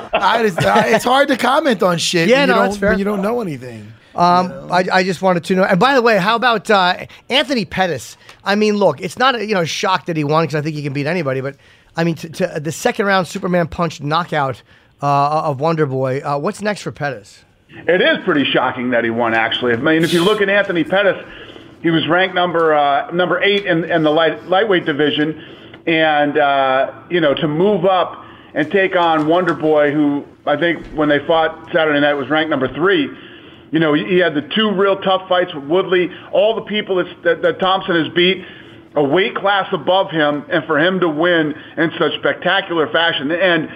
I just, I, it's hard to comment on shit Yeah, when, you no, don't, it's fair. when you don't know anything. Um, I, I just wanted to know. And by the way, how about uh, Anthony Pettis? I mean, look, it's not a you know shock that he won because I think he can beat anybody. But I mean, to, to the second round Superman punch knockout uh, of Wonder Boy. Uh, what's next for Pettis? It is pretty shocking that he won, actually. I mean, if you look at Anthony Pettis, he was ranked number uh, number eight in, in the light, lightweight division. And, uh, you know, to move up and take on Wonder Boy, who I think when they fought Saturday night was ranked number three, you know, he had the two real tough fights with Woodley. All the people that, that, that Thompson has beat, a weight class above him, and for him to win in such spectacular fashion. And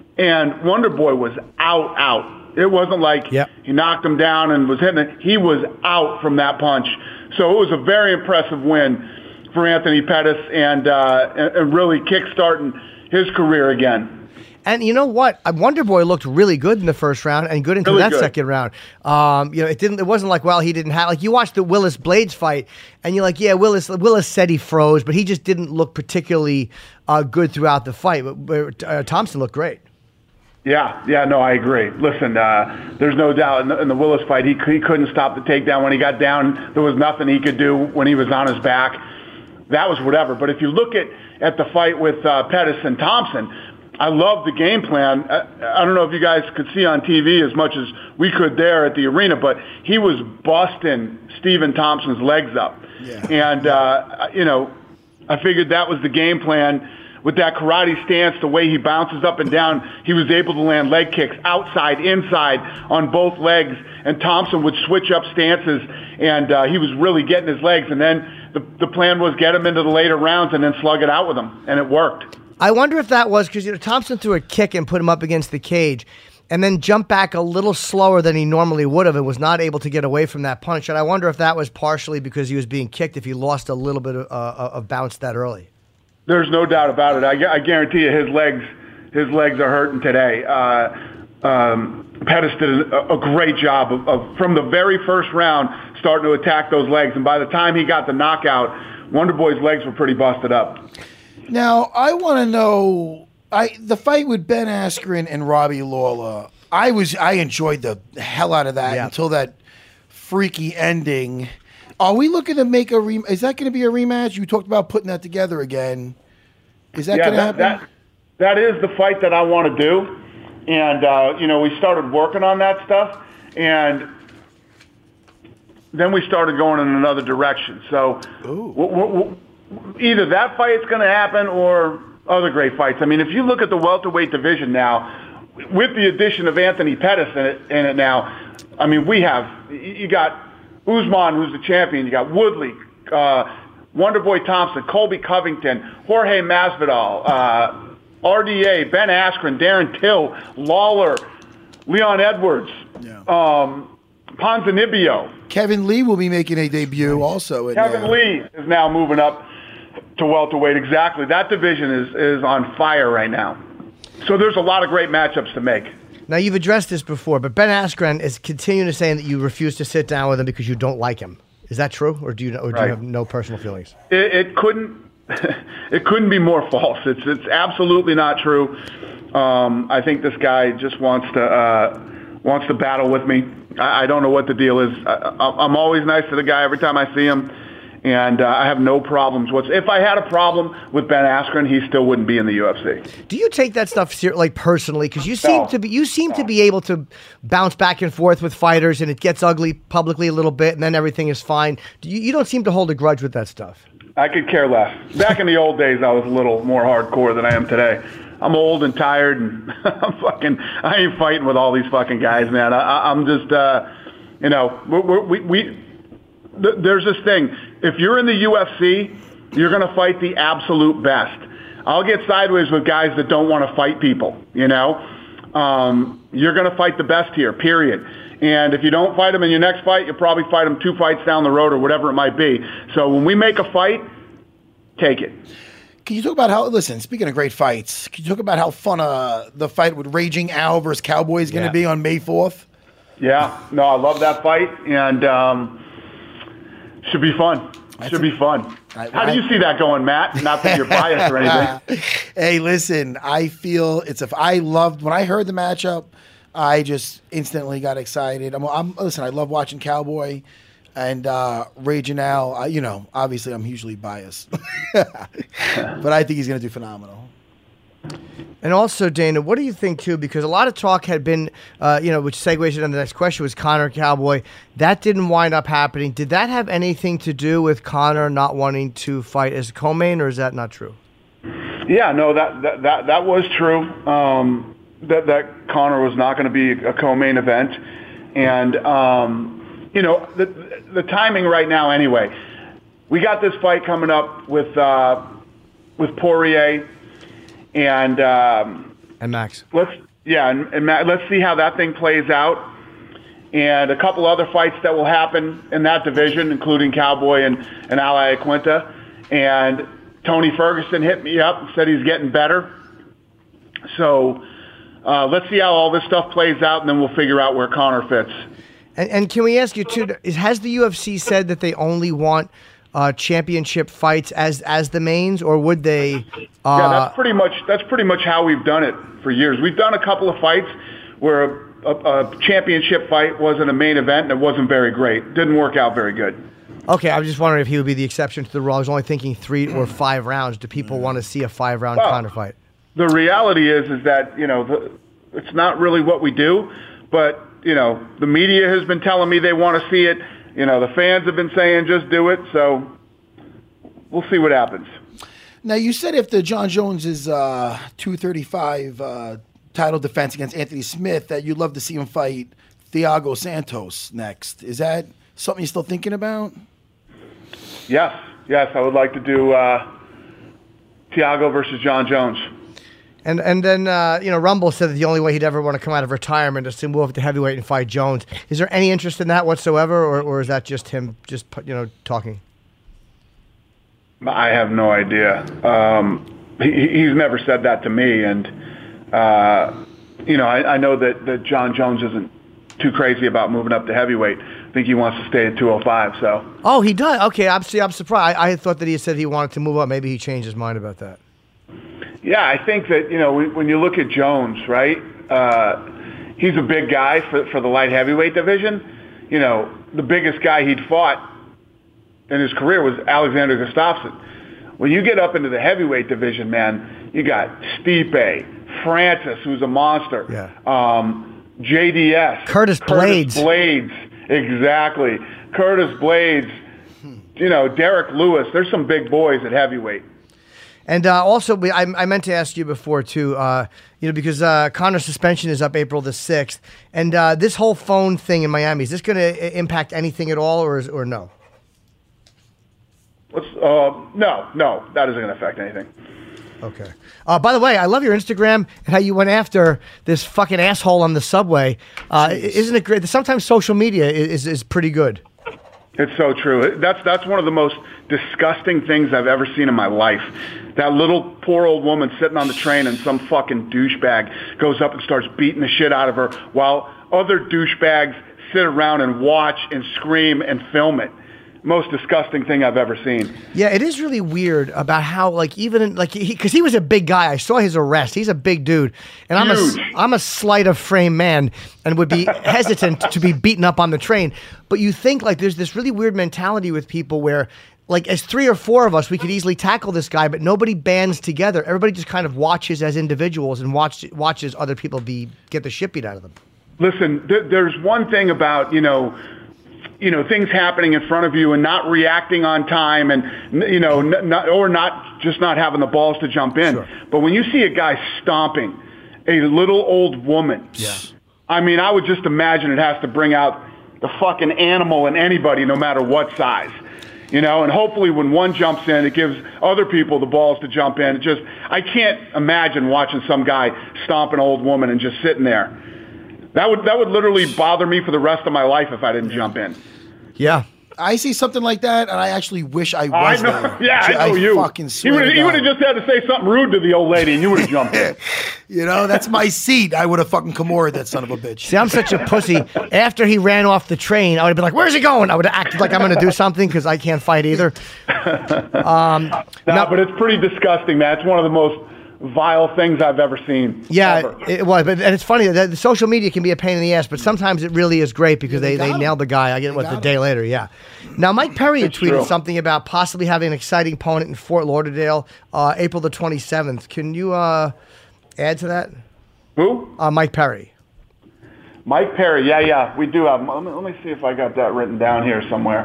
and Wonder Boy was out, out. It wasn't like yep. he knocked him down and was hitting it. He was out from that punch. So it was a very impressive win for Anthony Pettis and, uh, and, and really kickstarting his career again. And you know what? Wonder Boy looked really good in the first round and good into Really that good. second round. Um, you know, it didn't. It wasn't like, well, he didn't have like you watched the Willis Blades fight, and you're like, yeah, Willis. Willis said he froze, but he just didn't look particularly uh, good throughout the fight. But, but uh, Thompson looked great. Yeah, yeah, no, I agree. Listen, uh, there's no doubt in the, in the Willis fight, he, he couldn't stop the takedown. When he got down, there was nothing he could do when he was on his back. That was whatever. But if you look at, at the fight with uh, Pettis and Thompson, I love the game plan. I, I don't know if you guys could see on T V as much as we could there at the arena, but he was busting Stephen Thompson's legs up. Yeah. And, uh, you know, I figured that was the game plan. With that karate stance, the way he bounces up and down, he was able to land leg kicks outside, inside, on both legs. And Thompson would switch up stances, and uh, he was really getting his legs. And then the, the plan was get him into the later rounds and then slug it out with him, and it worked. I wonder if that was because you know Thompson threw a kick and put him up against the cage, and then jumped back a little slower than he normally would have, and was not able to get away from that punch. And I wonder if that was partially because he was being kicked. If he lost a little bit of, uh, of bounce that early. There's no doubt about it. I, gu- I guarantee you, his legs, his legs are hurting today. Uh, um, Pettis did a, a great job of, of, from the very first round, starting to attack those legs. And by the time he got the knockout, Wonder Boy's legs were pretty busted up. Now, I want to know, I the fight with Ben Askren and Robbie Lawler, I was I enjoyed the hell out of that Yeah. until that freaky ending. Are we looking to make a re? Is that going to be a rematch? You talked about putting that together again. Is that yeah, going to that, happen? that, that is the fight that I want to do. And, uh, you know, we started working on that stuff. And then we started going in another direction. So w- w- w- either that fight's going to happen or other great fights. I mean, if you look at the welterweight division now, with the addition of Anthony Pettis in it, in it now, I mean, we have, you got Usman, who's the champion. You got Woodley, uh, Wonder Boy Thompson, Colby Covington, Jorge Masvidal, uh, R D A, Ben Askren, Darren Till, Lawler, Leon Edwards, Yeah. um, Ponzinibbio. Kevin Lee will be making a debut also. In Kevin there. Lee is now moving up to welterweight. Exactly. That division is, is on fire right now. So there's a lot of great matchups to make. Now, you've addressed this before, but Ben Askren is continuing to saying that you refuse to sit down with him because you don't like him. Is that true, or do you, or do Right. you have no personal feelings? It, it couldn't. It couldn't be more false. It's it's absolutely not true. Um, I think this guy just wants to uh, wants to battle with me. I, I don't know what the deal is. I, I'm always nice to the guy every time I see him, and uh, I have no problems. What's if I had a problem with Ben Askren, he still wouldn't be in the U F C. Do you take that stuff ser- like personally? Because you seem No. to be you seem to be able to bounce back and forth with fighters, and it gets ugly publicly a little bit, and then everything is fine. Do you, you don't seem to hold a grudge with that stuff. I could care less. Back in the old days, I was a little more hardcore than I am today. I'm old and tired, and I'm fucking. I ain't fighting with all these fucking guys, man. I, I'm just, uh, you know, we're, we we. Th- there's this thing. If you're in the U F C, you're gonna fight the absolute best. I'll get sideways with guys that don't want to fight people. You know, um, you're gonna fight the best here. Period. And if you don't fight them in your next fight, you'll probably fight them two fights down the road or whatever it might be. So when we make a fight, take it. Can you talk about how, listen, speaking of great fights, can you talk about how fun uh, the fight with Raging Al versus Cowboy is going to Yeah. be on May fourth? Yeah, no, I love that fight, and um, should be fun. Should be fun. I- How do you I- see that going, Matt? Not that you're biased or anything. Hey, listen, I feel it's a. I loved when I heard the matchup. I just instantly got excited. I'm, I'm listen. I love watching Cowboy and uh, Raging Al. I, you know, obviously, I'm hugely biased, but I think he's going to do phenomenal. And also, Dana, what do you think, too? Because a lot of talk had been, uh, you know, which segues into the next question, was Conor Cowboy. That didn't wind up happening. Did that have anything to do with Conor not wanting to fight as a co-main, or is that not true? Yeah, no, that that that, that was true. Um, that that Conor was not going to be a co-main event, and um, you know the the timing right now. Anyway, we got this fight coming up with uh, with Poirier and um, and Max. Let's yeah, and, and Matt, let's see how that thing plays out, and a couple other fights that will happen in that division, including Cowboy and and Al Iaquinta, and Tony Ferguson hit me up and said he's getting better. So. Uh, let's see how all this stuff plays out, and then we'll figure out where Conor fits. And, and can we ask you, too, is, has the U F C said that they only want uh, championship fights as as the mains, or would they? Uh, yeah, that's pretty much that's pretty much how we've done it for years. We've done a couple of fights where a, a, a championship fight wasn't a main event, and it wasn't very great. Didn't work out very good. Okay, I was just wondering if he would be the exception to the rule. I was only thinking three or five rounds. Do people want to see a five-round Well, Conor fight? The reality is, is that, you know, the, it's not really what we do, but, you know, the media has been telling me they want to see it. You know, the fans have been saying just do it, so we'll see what happens. Now, you said if the John Jones's uh, two thirty-five uh, title defense against Anthony Smith that you'd love to see him fight Thiago Santos next. Is that something you're still thinking about? Yes, yes, I would like to do uh, Thiago versus John Jones. And and then, uh, you know, Rumble said that the only way he'd ever want to come out of retirement is to move up to heavyweight and fight Jones. Is there any interest in that whatsoever, or, or is that just him just, you know, talking? I have no idea. Um, he, he's never said that to me, and, uh, you know, I, I know that, that John Jones isn't too crazy about moving up to heavyweight. I think he wants to stay at two oh five, so. Oh, he does? Okay, I'm, see, I'm surprised. I, I had thought that he said he wanted to move up. Maybe he changed his mind about that. Yeah, I think that, you know, when you look at Jones, right, uh, he's a big guy for, for the light heavyweight division. You know, the biggest guy he'd fought in his career was Alexander Gustafsson. When you get up into the heavyweight division, man, you got Stipe, Francis, who's a monster, yeah. um, J D S. Curtis Blades. Curtis Blades, exactly. Curtis Blades, you know, Derek Lewis. There's some big boys at heavyweight. And uh, also, we, I, I meant to ask you before, too, uh, you know, because uh, Conor's suspension is up April the sixth. And uh, this whole phone thing in Miami, is this going to impact anything at all, or is, or no? What's, uh, no, no, that isn't going to affect anything. Okay. Uh, by the way, I love your Instagram and how you went after this fucking asshole on the subway. Uh, isn't it great? Sometimes social media is, is pretty good. It's so true. That's that's one of the most disgusting things I've ever seen in my life. That little poor old woman sitting on the train and some fucking douchebag goes up and starts beating the shit out of her while other douchebags sit around and watch and scream and film it. Most disgusting thing I've ever seen. Yeah, it is really weird about how, like, even in, like, he because he was a big guy. I saw his arrest. He's a big dude, and I'm Huge. a I'm a slight of frame man and would be hesitant to be beaten up on the train. But you think like there's this really weird mentality with people where, like, as three or four of us, we could easily tackle this guy, but nobody bands together. Everybody just kind of watches as individuals and watch watches other people be get the shit beat out of them. Listen, th- there's one thing about, you know, you know, things happening in front of you and not reacting on time and, you know, n- not, or not just not having the balls to jump in. Sure. But when you see a guy stomping a little old woman, Yeah. I mean, I would just imagine it has to bring out the fucking animal in anybody, no matter what size. You know, and hopefully when one jumps in, it gives other people the balls to jump in. It just, I can't imagine watching some guy stomp an old woman and just sitting there. That would that would literally bother me for the rest of my life if I didn't jump in. Yeah. I see something like that, and I actually wish I was I know. there. Yeah, I know you. Fucking You swear would to you would God. have just had to say something rude to the old lady, and you would have jumped in. You know, that's my seat. I would have fucking Kimura that son of a bitch. See, I'm such a pussy. After he ran off the train, I would have been like, "Where's he going?" I would have acted like I'm going to do something because I can't fight either. Um, no, now- but it's pretty disgusting, man. It's one of the most vile things I've ever seen. Yeah, ever. it was, but and it's funny that the social media can be a pain in the ass, but sometimes it really is great because Yeah, they they, they, got him. nailed the guy. I get what got the him. day later, yeah. Now, Mike Perry had It's tweeted true. something about possibly having an exciting opponent in Fort Lauderdale, uh, April the twenty-seventh. Can you uh, add to that? Who? Uh, Mike Perry. Mike Perry. Yeah, yeah, we do have. Let me, let me see if I got that written down here somewhere.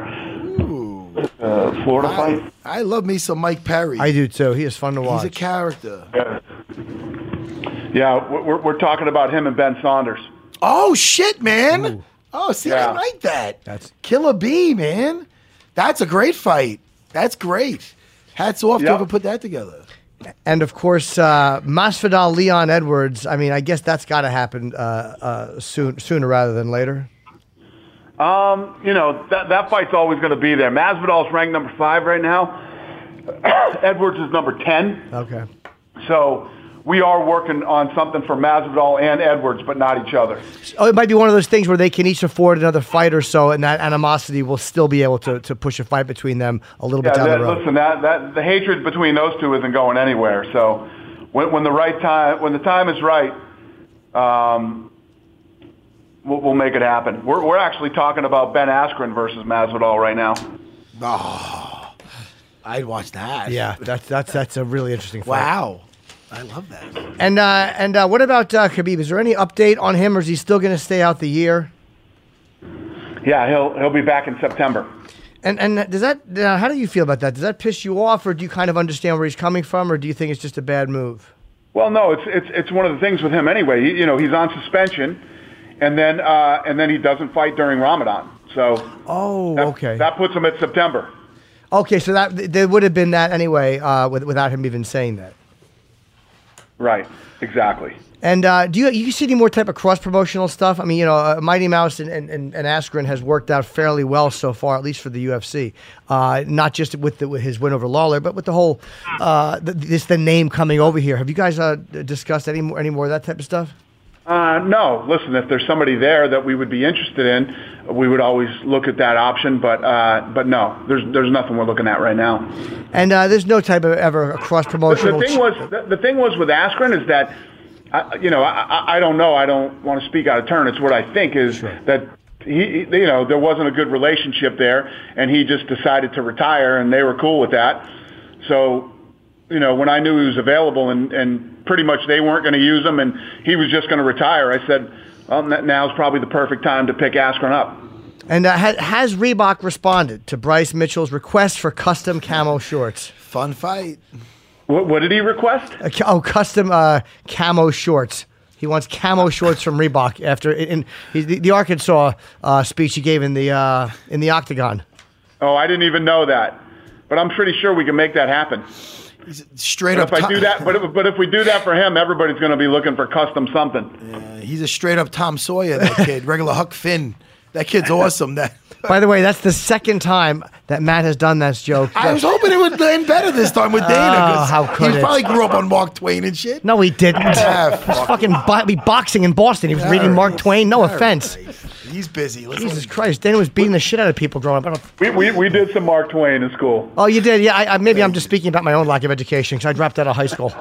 Uh, Florida fight. I, I love me some Mike Perry. I do too. He is fun to watch. He's a character. Yeah, yeah we're, we're talking about him and Ben Saunders. Oh shit, man! Ooh. Oh, see, Yeah. I like that. That's- Killer B, man. That's a great fight. That's great. Hats off to Yep. whoever put that together. And of course, uh, Masvidal, Leon Edwards. I mean, I guess that's got to happen uh, uh, soon, sooner rather than later. Um, you know, that that fight's always going to be there. Masvidal's ranked number five right now. Edwards is number ten. Okay. So we are working on something for Masvidal and Edwards, but not each other. Oh, it might be one of those things where they can each afford another fight or so, and that animosity will still be able to, to push a fight between them a little bit Yeah, down that, the road. listen, that, that the hatred between those two isn't going anywhere. So when, when the right time, when the time is right, um, we'll, we'll make it happen. We're we're actually talking about Ben Askren versus Masvidal right now. Oh, I'd watch that. Yeah, that's that's that's a really interesting fight. Wow. I love that. And uh, and uh, what about uh, Khabib? Is there any update on him, or is he still going to stay out the year? Yeah, he'll he'll be back in September. And and does that? Uh, how do you feel about that? Does that piss you off, or do you kind of understand where he's coming from, or do you think it's just a bad move? Well, no, it's it's it's one of the things with him anyway. He, you know, he's on suspension, and then uh, and then he doesn't fight during Ramadan. So Oh, that, okay. that puts him at September. Okay, so that there would have been that anyway, uh, with, without him even saying that. Right, exactly. And uh, do you you see any more type of cross promotional stuff? I mean, you know, uh, Mighty Mouse and, and, and and Askren has worked out fairly well so far, at least for the U F C. Uh, not just with, the, with his win over Lawler, but with the whole uh, the, this the name coming over here. Have you guys uh, discussed any more any more of that type of stuff? Uh, no, listen, if there's somebody there that we would be interested in, we would always look at that option. But uh, but no, there's there's nothing we're looking at right now. And uh, there's no type of ever a cross The, promotional. the thing was the, the thing was with Askren is that I, you know I, I- I don't know I don't want to speak out of turn. It's what I think is that he he- you know there wasn't a good relationship there, and he just decided to retire, and they were cool with that. So you know when I knew he was available and and pretty much they weren't going to use him, and he was just going to retire, I said, well, n- now's probably the perfect time to pick Askren up. And uh, ha- has Reebok responded to Bryce Mitchell's request for custom camo shorts? Fun fight. What, what did he request? Uh, ca- oh, custom uh, camo shorts. He wants camo shorts from Reebok after in, in he's the, the Arkansas uh, speech he gave in the uh, in the Octagon. Oh, I didn't even know that, but I'm pretty sure we can make that happen. He's straight But up. if I Tom- do that, but if, but if we do that for him, everybody's going to be looking for custom something. Yeah, he's a straight up Tom Sawyer. That kid, regular Huck Finn. That kid's awesome. That By the way, that's the second time that Matt has done that joke. I was hoping it would end better this time with Dana. Oh, how could he it? probably grew up on Mark Twain and shit. No, he didn't. Ah, he was fucking bo- be boxing in Boston. He was reading Mark Twain. No offense. He's busy. Let's Jesus Christ. Dana was beating the shit out of people growing up. I don't... We, we we did some Mark Twain in school. Oh, you did? Yeah, I, I, maybe I'm just speaking about my own lack of education because I dropped out of high school.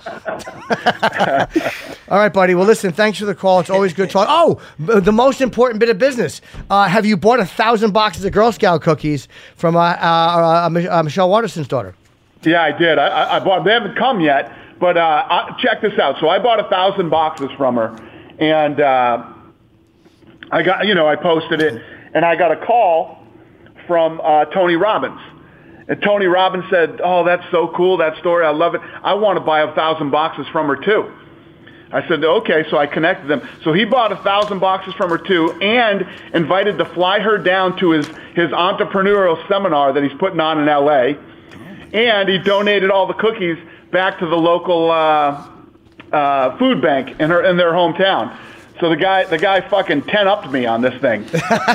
All right, buddy. Well, listen, thanks for the call. It's always good talk. Oh, b- the most important bit of business. Uh, have you bought a thousand boxes of Girl Scout cookies from uh, uh, uh, uh, Michelle Waterston's daughter? Yeah, I did. I, I, I bought. They haven't come yet, but uh, I, check this out. So I bought a thousand boxes from her, and uh, I got, you know, I posted it, and I got a call from uh, Tony Robbins. And Tony Robbins said, "Oh, that's so cool, that story. I love it. I want to buy a thousand boxes from her too." I said, "Okay." So I connected them. So he bought a thousand boxes from her too, and invited to fly her down to his his entrepreneurial seminar that he's putting on in L A. And he donated all the cookies back to the local uh, uh, food bank in her in their hometown. So the guy, the guy, fucking ten-upped me on this thing.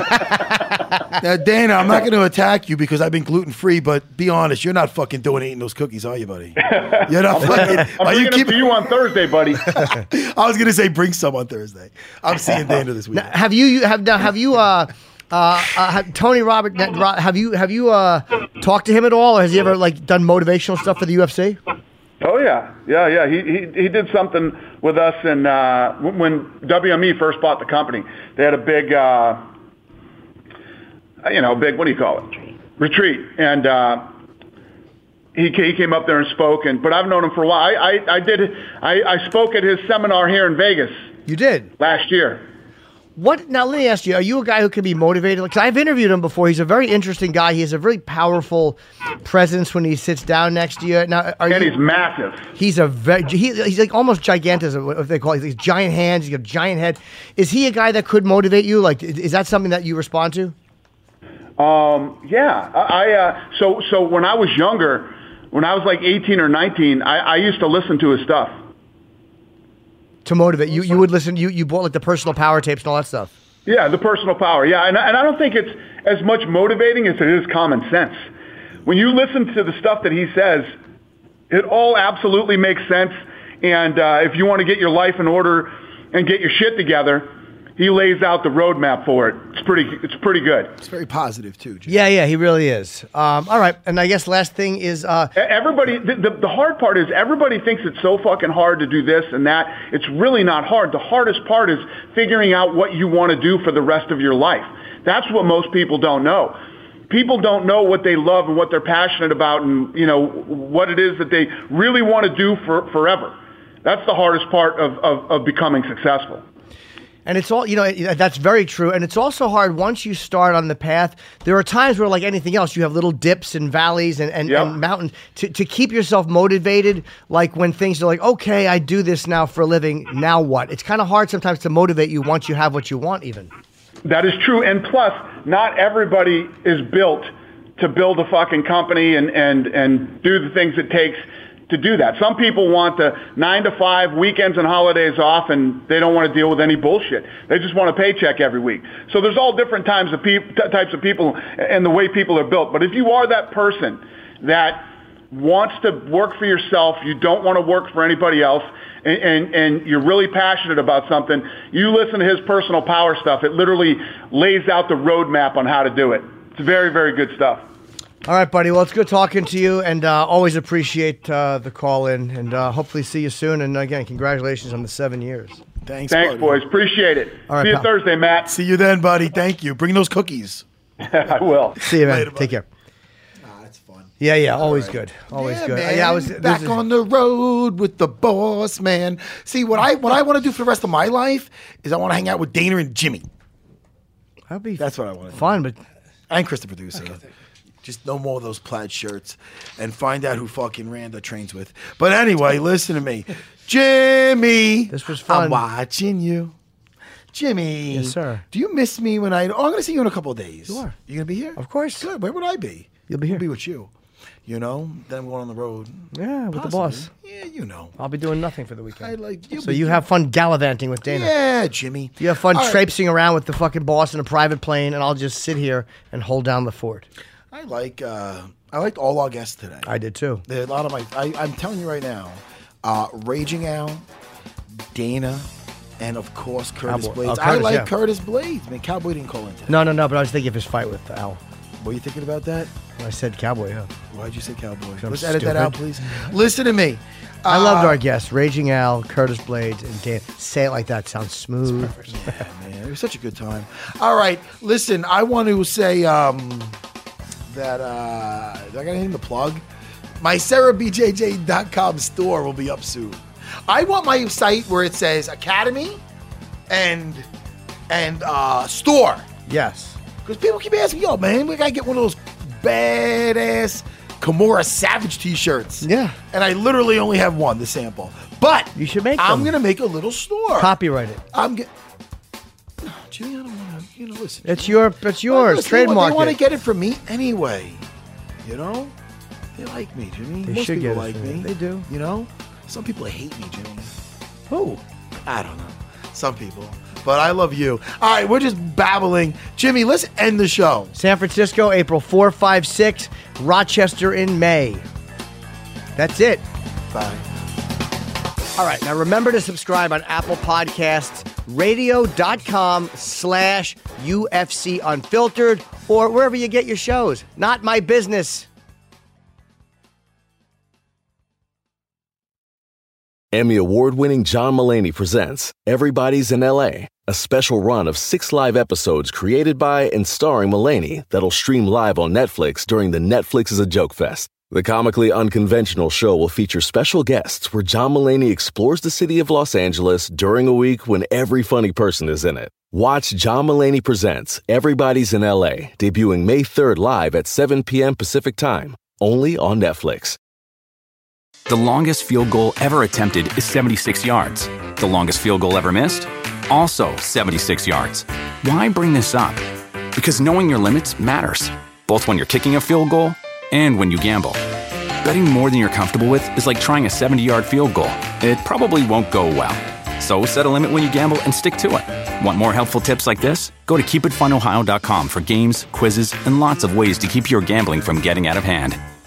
Now, Dana, I'm not going to attack you because I've been gluten free, but be honest, you're not fucking doing eating those cookies, are you, buddy? You're not fucking. I'm are bringing you them keep... to you on Thursday, buddy. I was going to say bring some on Thursday. I'm seeing Dana this week. Now, have you you- have now, have you uh, uh, uh have, Tony Robert have you have you uh talked to him at all, or has he ever like done motivational stuff for the U F C? Oh yeah, yeah, yeah. He he he did something with us, and uh, when W M E first bought the company, they had a big, uh, you know, big what do you call it, retreat, and uh, he he came up there and spoke. And but I've known him for a while. I I, I did I, I spoke at his seminar here in Vegas. You did last year. What now? Let me ask you: are you a guy who can be motivated? Because I've interviewed him before. He's a very interesting guy. He has a very powerful presence when he sits down next to you. Now, are and you, he's massive. He's a very he, he's like almost gigantic, what they call it. He's giant hands. He's got a giant head. Is he a guy that could motivate you? Like, is that something that you respond to? Um, yeah. I, I uh, so so when I was younger, when I was like eighteen or nineteen, I, I used to listen to his stuff. To motivate you, you would listen. You you bought like the personal power tapes and all that stuff. Yeah, the personal power. Yeah, and and I don't think it's as much motivating as it is common sense. When you listen to the stuff that he says, it all absolutely makes sense. And uh, if you want to get your life in order and get your shit together, he lays out the roadmap for it. It's pretty. It's pretty good. It's very positive too. Jim. Yeah, yeah, he really is. Um, all right, and I guess last thing is uh, everybody. The, the, the hard part is everybody thinks it's so fucking hard to do this and that. It's really not hard. The hardest part is figuring out what you want to do for the rest of your life. That's what most people don't know. People don't know what they love and what they're passionate about, and you know what it is that they really want to do for forever. That's the hardest part of, of, of becoming successful. And it's all, you know, it, that's very true. And it's also hard once you start on the path. There are times where, like anything else, you have little dips and valleys and, and, Yep. and mountains to, to keep yourself motivated. Like when things are like, okay, I do this now for a living. Now what? It's kind of hard sometimes to motivate you once you have what you want, even. That is true. And plus, not everybody is built to build a fucking company and, and, and do the things it takes to do that. Some people want the nine to five weekends and holidays off, and they don't want to deal with any bullshit. They just want a paycheck every week. So there's all different types of peop- t- types of people and the way people are built. But if you are that person that wants to work for yourself, you don't want to work for anybody else, and, and, and you're really passionate about something, you listen to his personal power stuff. It literally lays out the roadmap on how to do it. It's very, very good stuff. All right, buddy. Well, it's good talking to you, and uh, always appreciate uh, the call in, and uh, hopefully see you soon. And again, congratulations on the seven years. Thanks, Thanks, buddy. boys. Appreciate it. All right, See you pal. Thursday, Matt. See you then, buddy. Thank you. Bring those cookies. I will. See you, man. Later, Take care. Ah, that's fun. Yeah, yeah. Always good. Always Yeah, good. man. Yeah, I was back this is- on the road with the boss, man. See, what I what I want to do for the rest of my life is I want to hang out with Dana and Jimmy. That'd be That's what I want to do. fun, but And Chris the producer. Just no more of those plaid shirts and find out who fucking Randa trains with. But anyway, listen to me. Jimmy. This was fun. I'm watching you. Jimmy. Yes, sir. Do you miss me when I... Oh, I'm going to see you in a couple of days. You are. You going to be here? Of course. Good. Where would I be? You'll be here. I'll be with you. You know, then I'm going on the road. Yeah, with Possibly. the boss. Yeah, you know. I'll be doing nothing for the weekend. I like you. So you have fun gallivanting with Dana. Yeah, Jimmy. You have fun All right. traipsing around with the fucking boss in a private plane, and I'll just sit here and hold down the fort. I like. Uh, I liked all our guests today. I did too. There are a lot of my. I, I'm telling you right now, uh, Raging Al, Dana, and of course Curtis Cowboy. Blades. Oh, I Curtis, like yeah. Curtis Blades. I mean, Cowboy didn't call in today. No, no, no. But I was thinking of his fight with Al. Were you thinking about that? I said Cowboy. Yeah. Why'd you say Cowboy? I'm Let's edit stupid. that out, please. Listen to me. I loved Uh, our guests, Raging Al, Curtis Blades, and Dan. Say it like that. Sounds smooth. Yeah, man, it was such a good time. All right, listen, I want to say um, that uh, do I got anything to plug? My Sarah B J J dot com store will be up soon. I want my site where it says Academy and and uh, store. Yes. Because people keep asking, yo, man, we gotta get one of those badass Kimura Savage t-shirts. Yeah. And I literally only have one, the sample. But you should make I'm them. gonna make a little store. Copyright it. I'm get. No, Jimmy, I don't want to. You know, listen. It's your. It's yours. Listen, Trademark They want to it. get it from me anyway. You know, they like me, Jimmy. They Most should people get it like from you. me. They do. You know, some people hate me, Jimmy. Who? I don't know. Some people. But I love you. All right, we're just babbling. Jimmy, let's end the show. San Francisco, April fourth, five, six. Rochester in May. That's it. Bye. All right. Now remember to subscribe on Apple Podcasts, radio.com slash UFC Unfiltered, or wherever you get your shows. Not my business. Emmy award-winning John Mulaney presents Everybody's in L A, a special run of six live episodes created by and starring Mulaney that'll stream live on Netflix during the Netflix is a Joke Fest. The comically unconventional show will feature special guests where John Mulaney explores the city of Los Angeles during a week when every funny person is in it. Watch John Mulaney Presents Everybody's in L A, debuting May third live at seven p.m. Pacific Time, only on Netflix. The longest field goal ever attempted is seventy-six yards. The longest field goal ever missed? Also seventy-six yards. Why bring this up? Because knowing your limits matters, both when you're kicking a field goal and when you gamble. Betting more than you're comfortable with is like trying a seventy-yard field goal. It probably won't go well. So set a limit when you gamble and stick to it. Want more helpful tips like this? Go to keep it fun ohio dot com for games, quizzes, and lots of ways to keep your gambling from getting out of hand.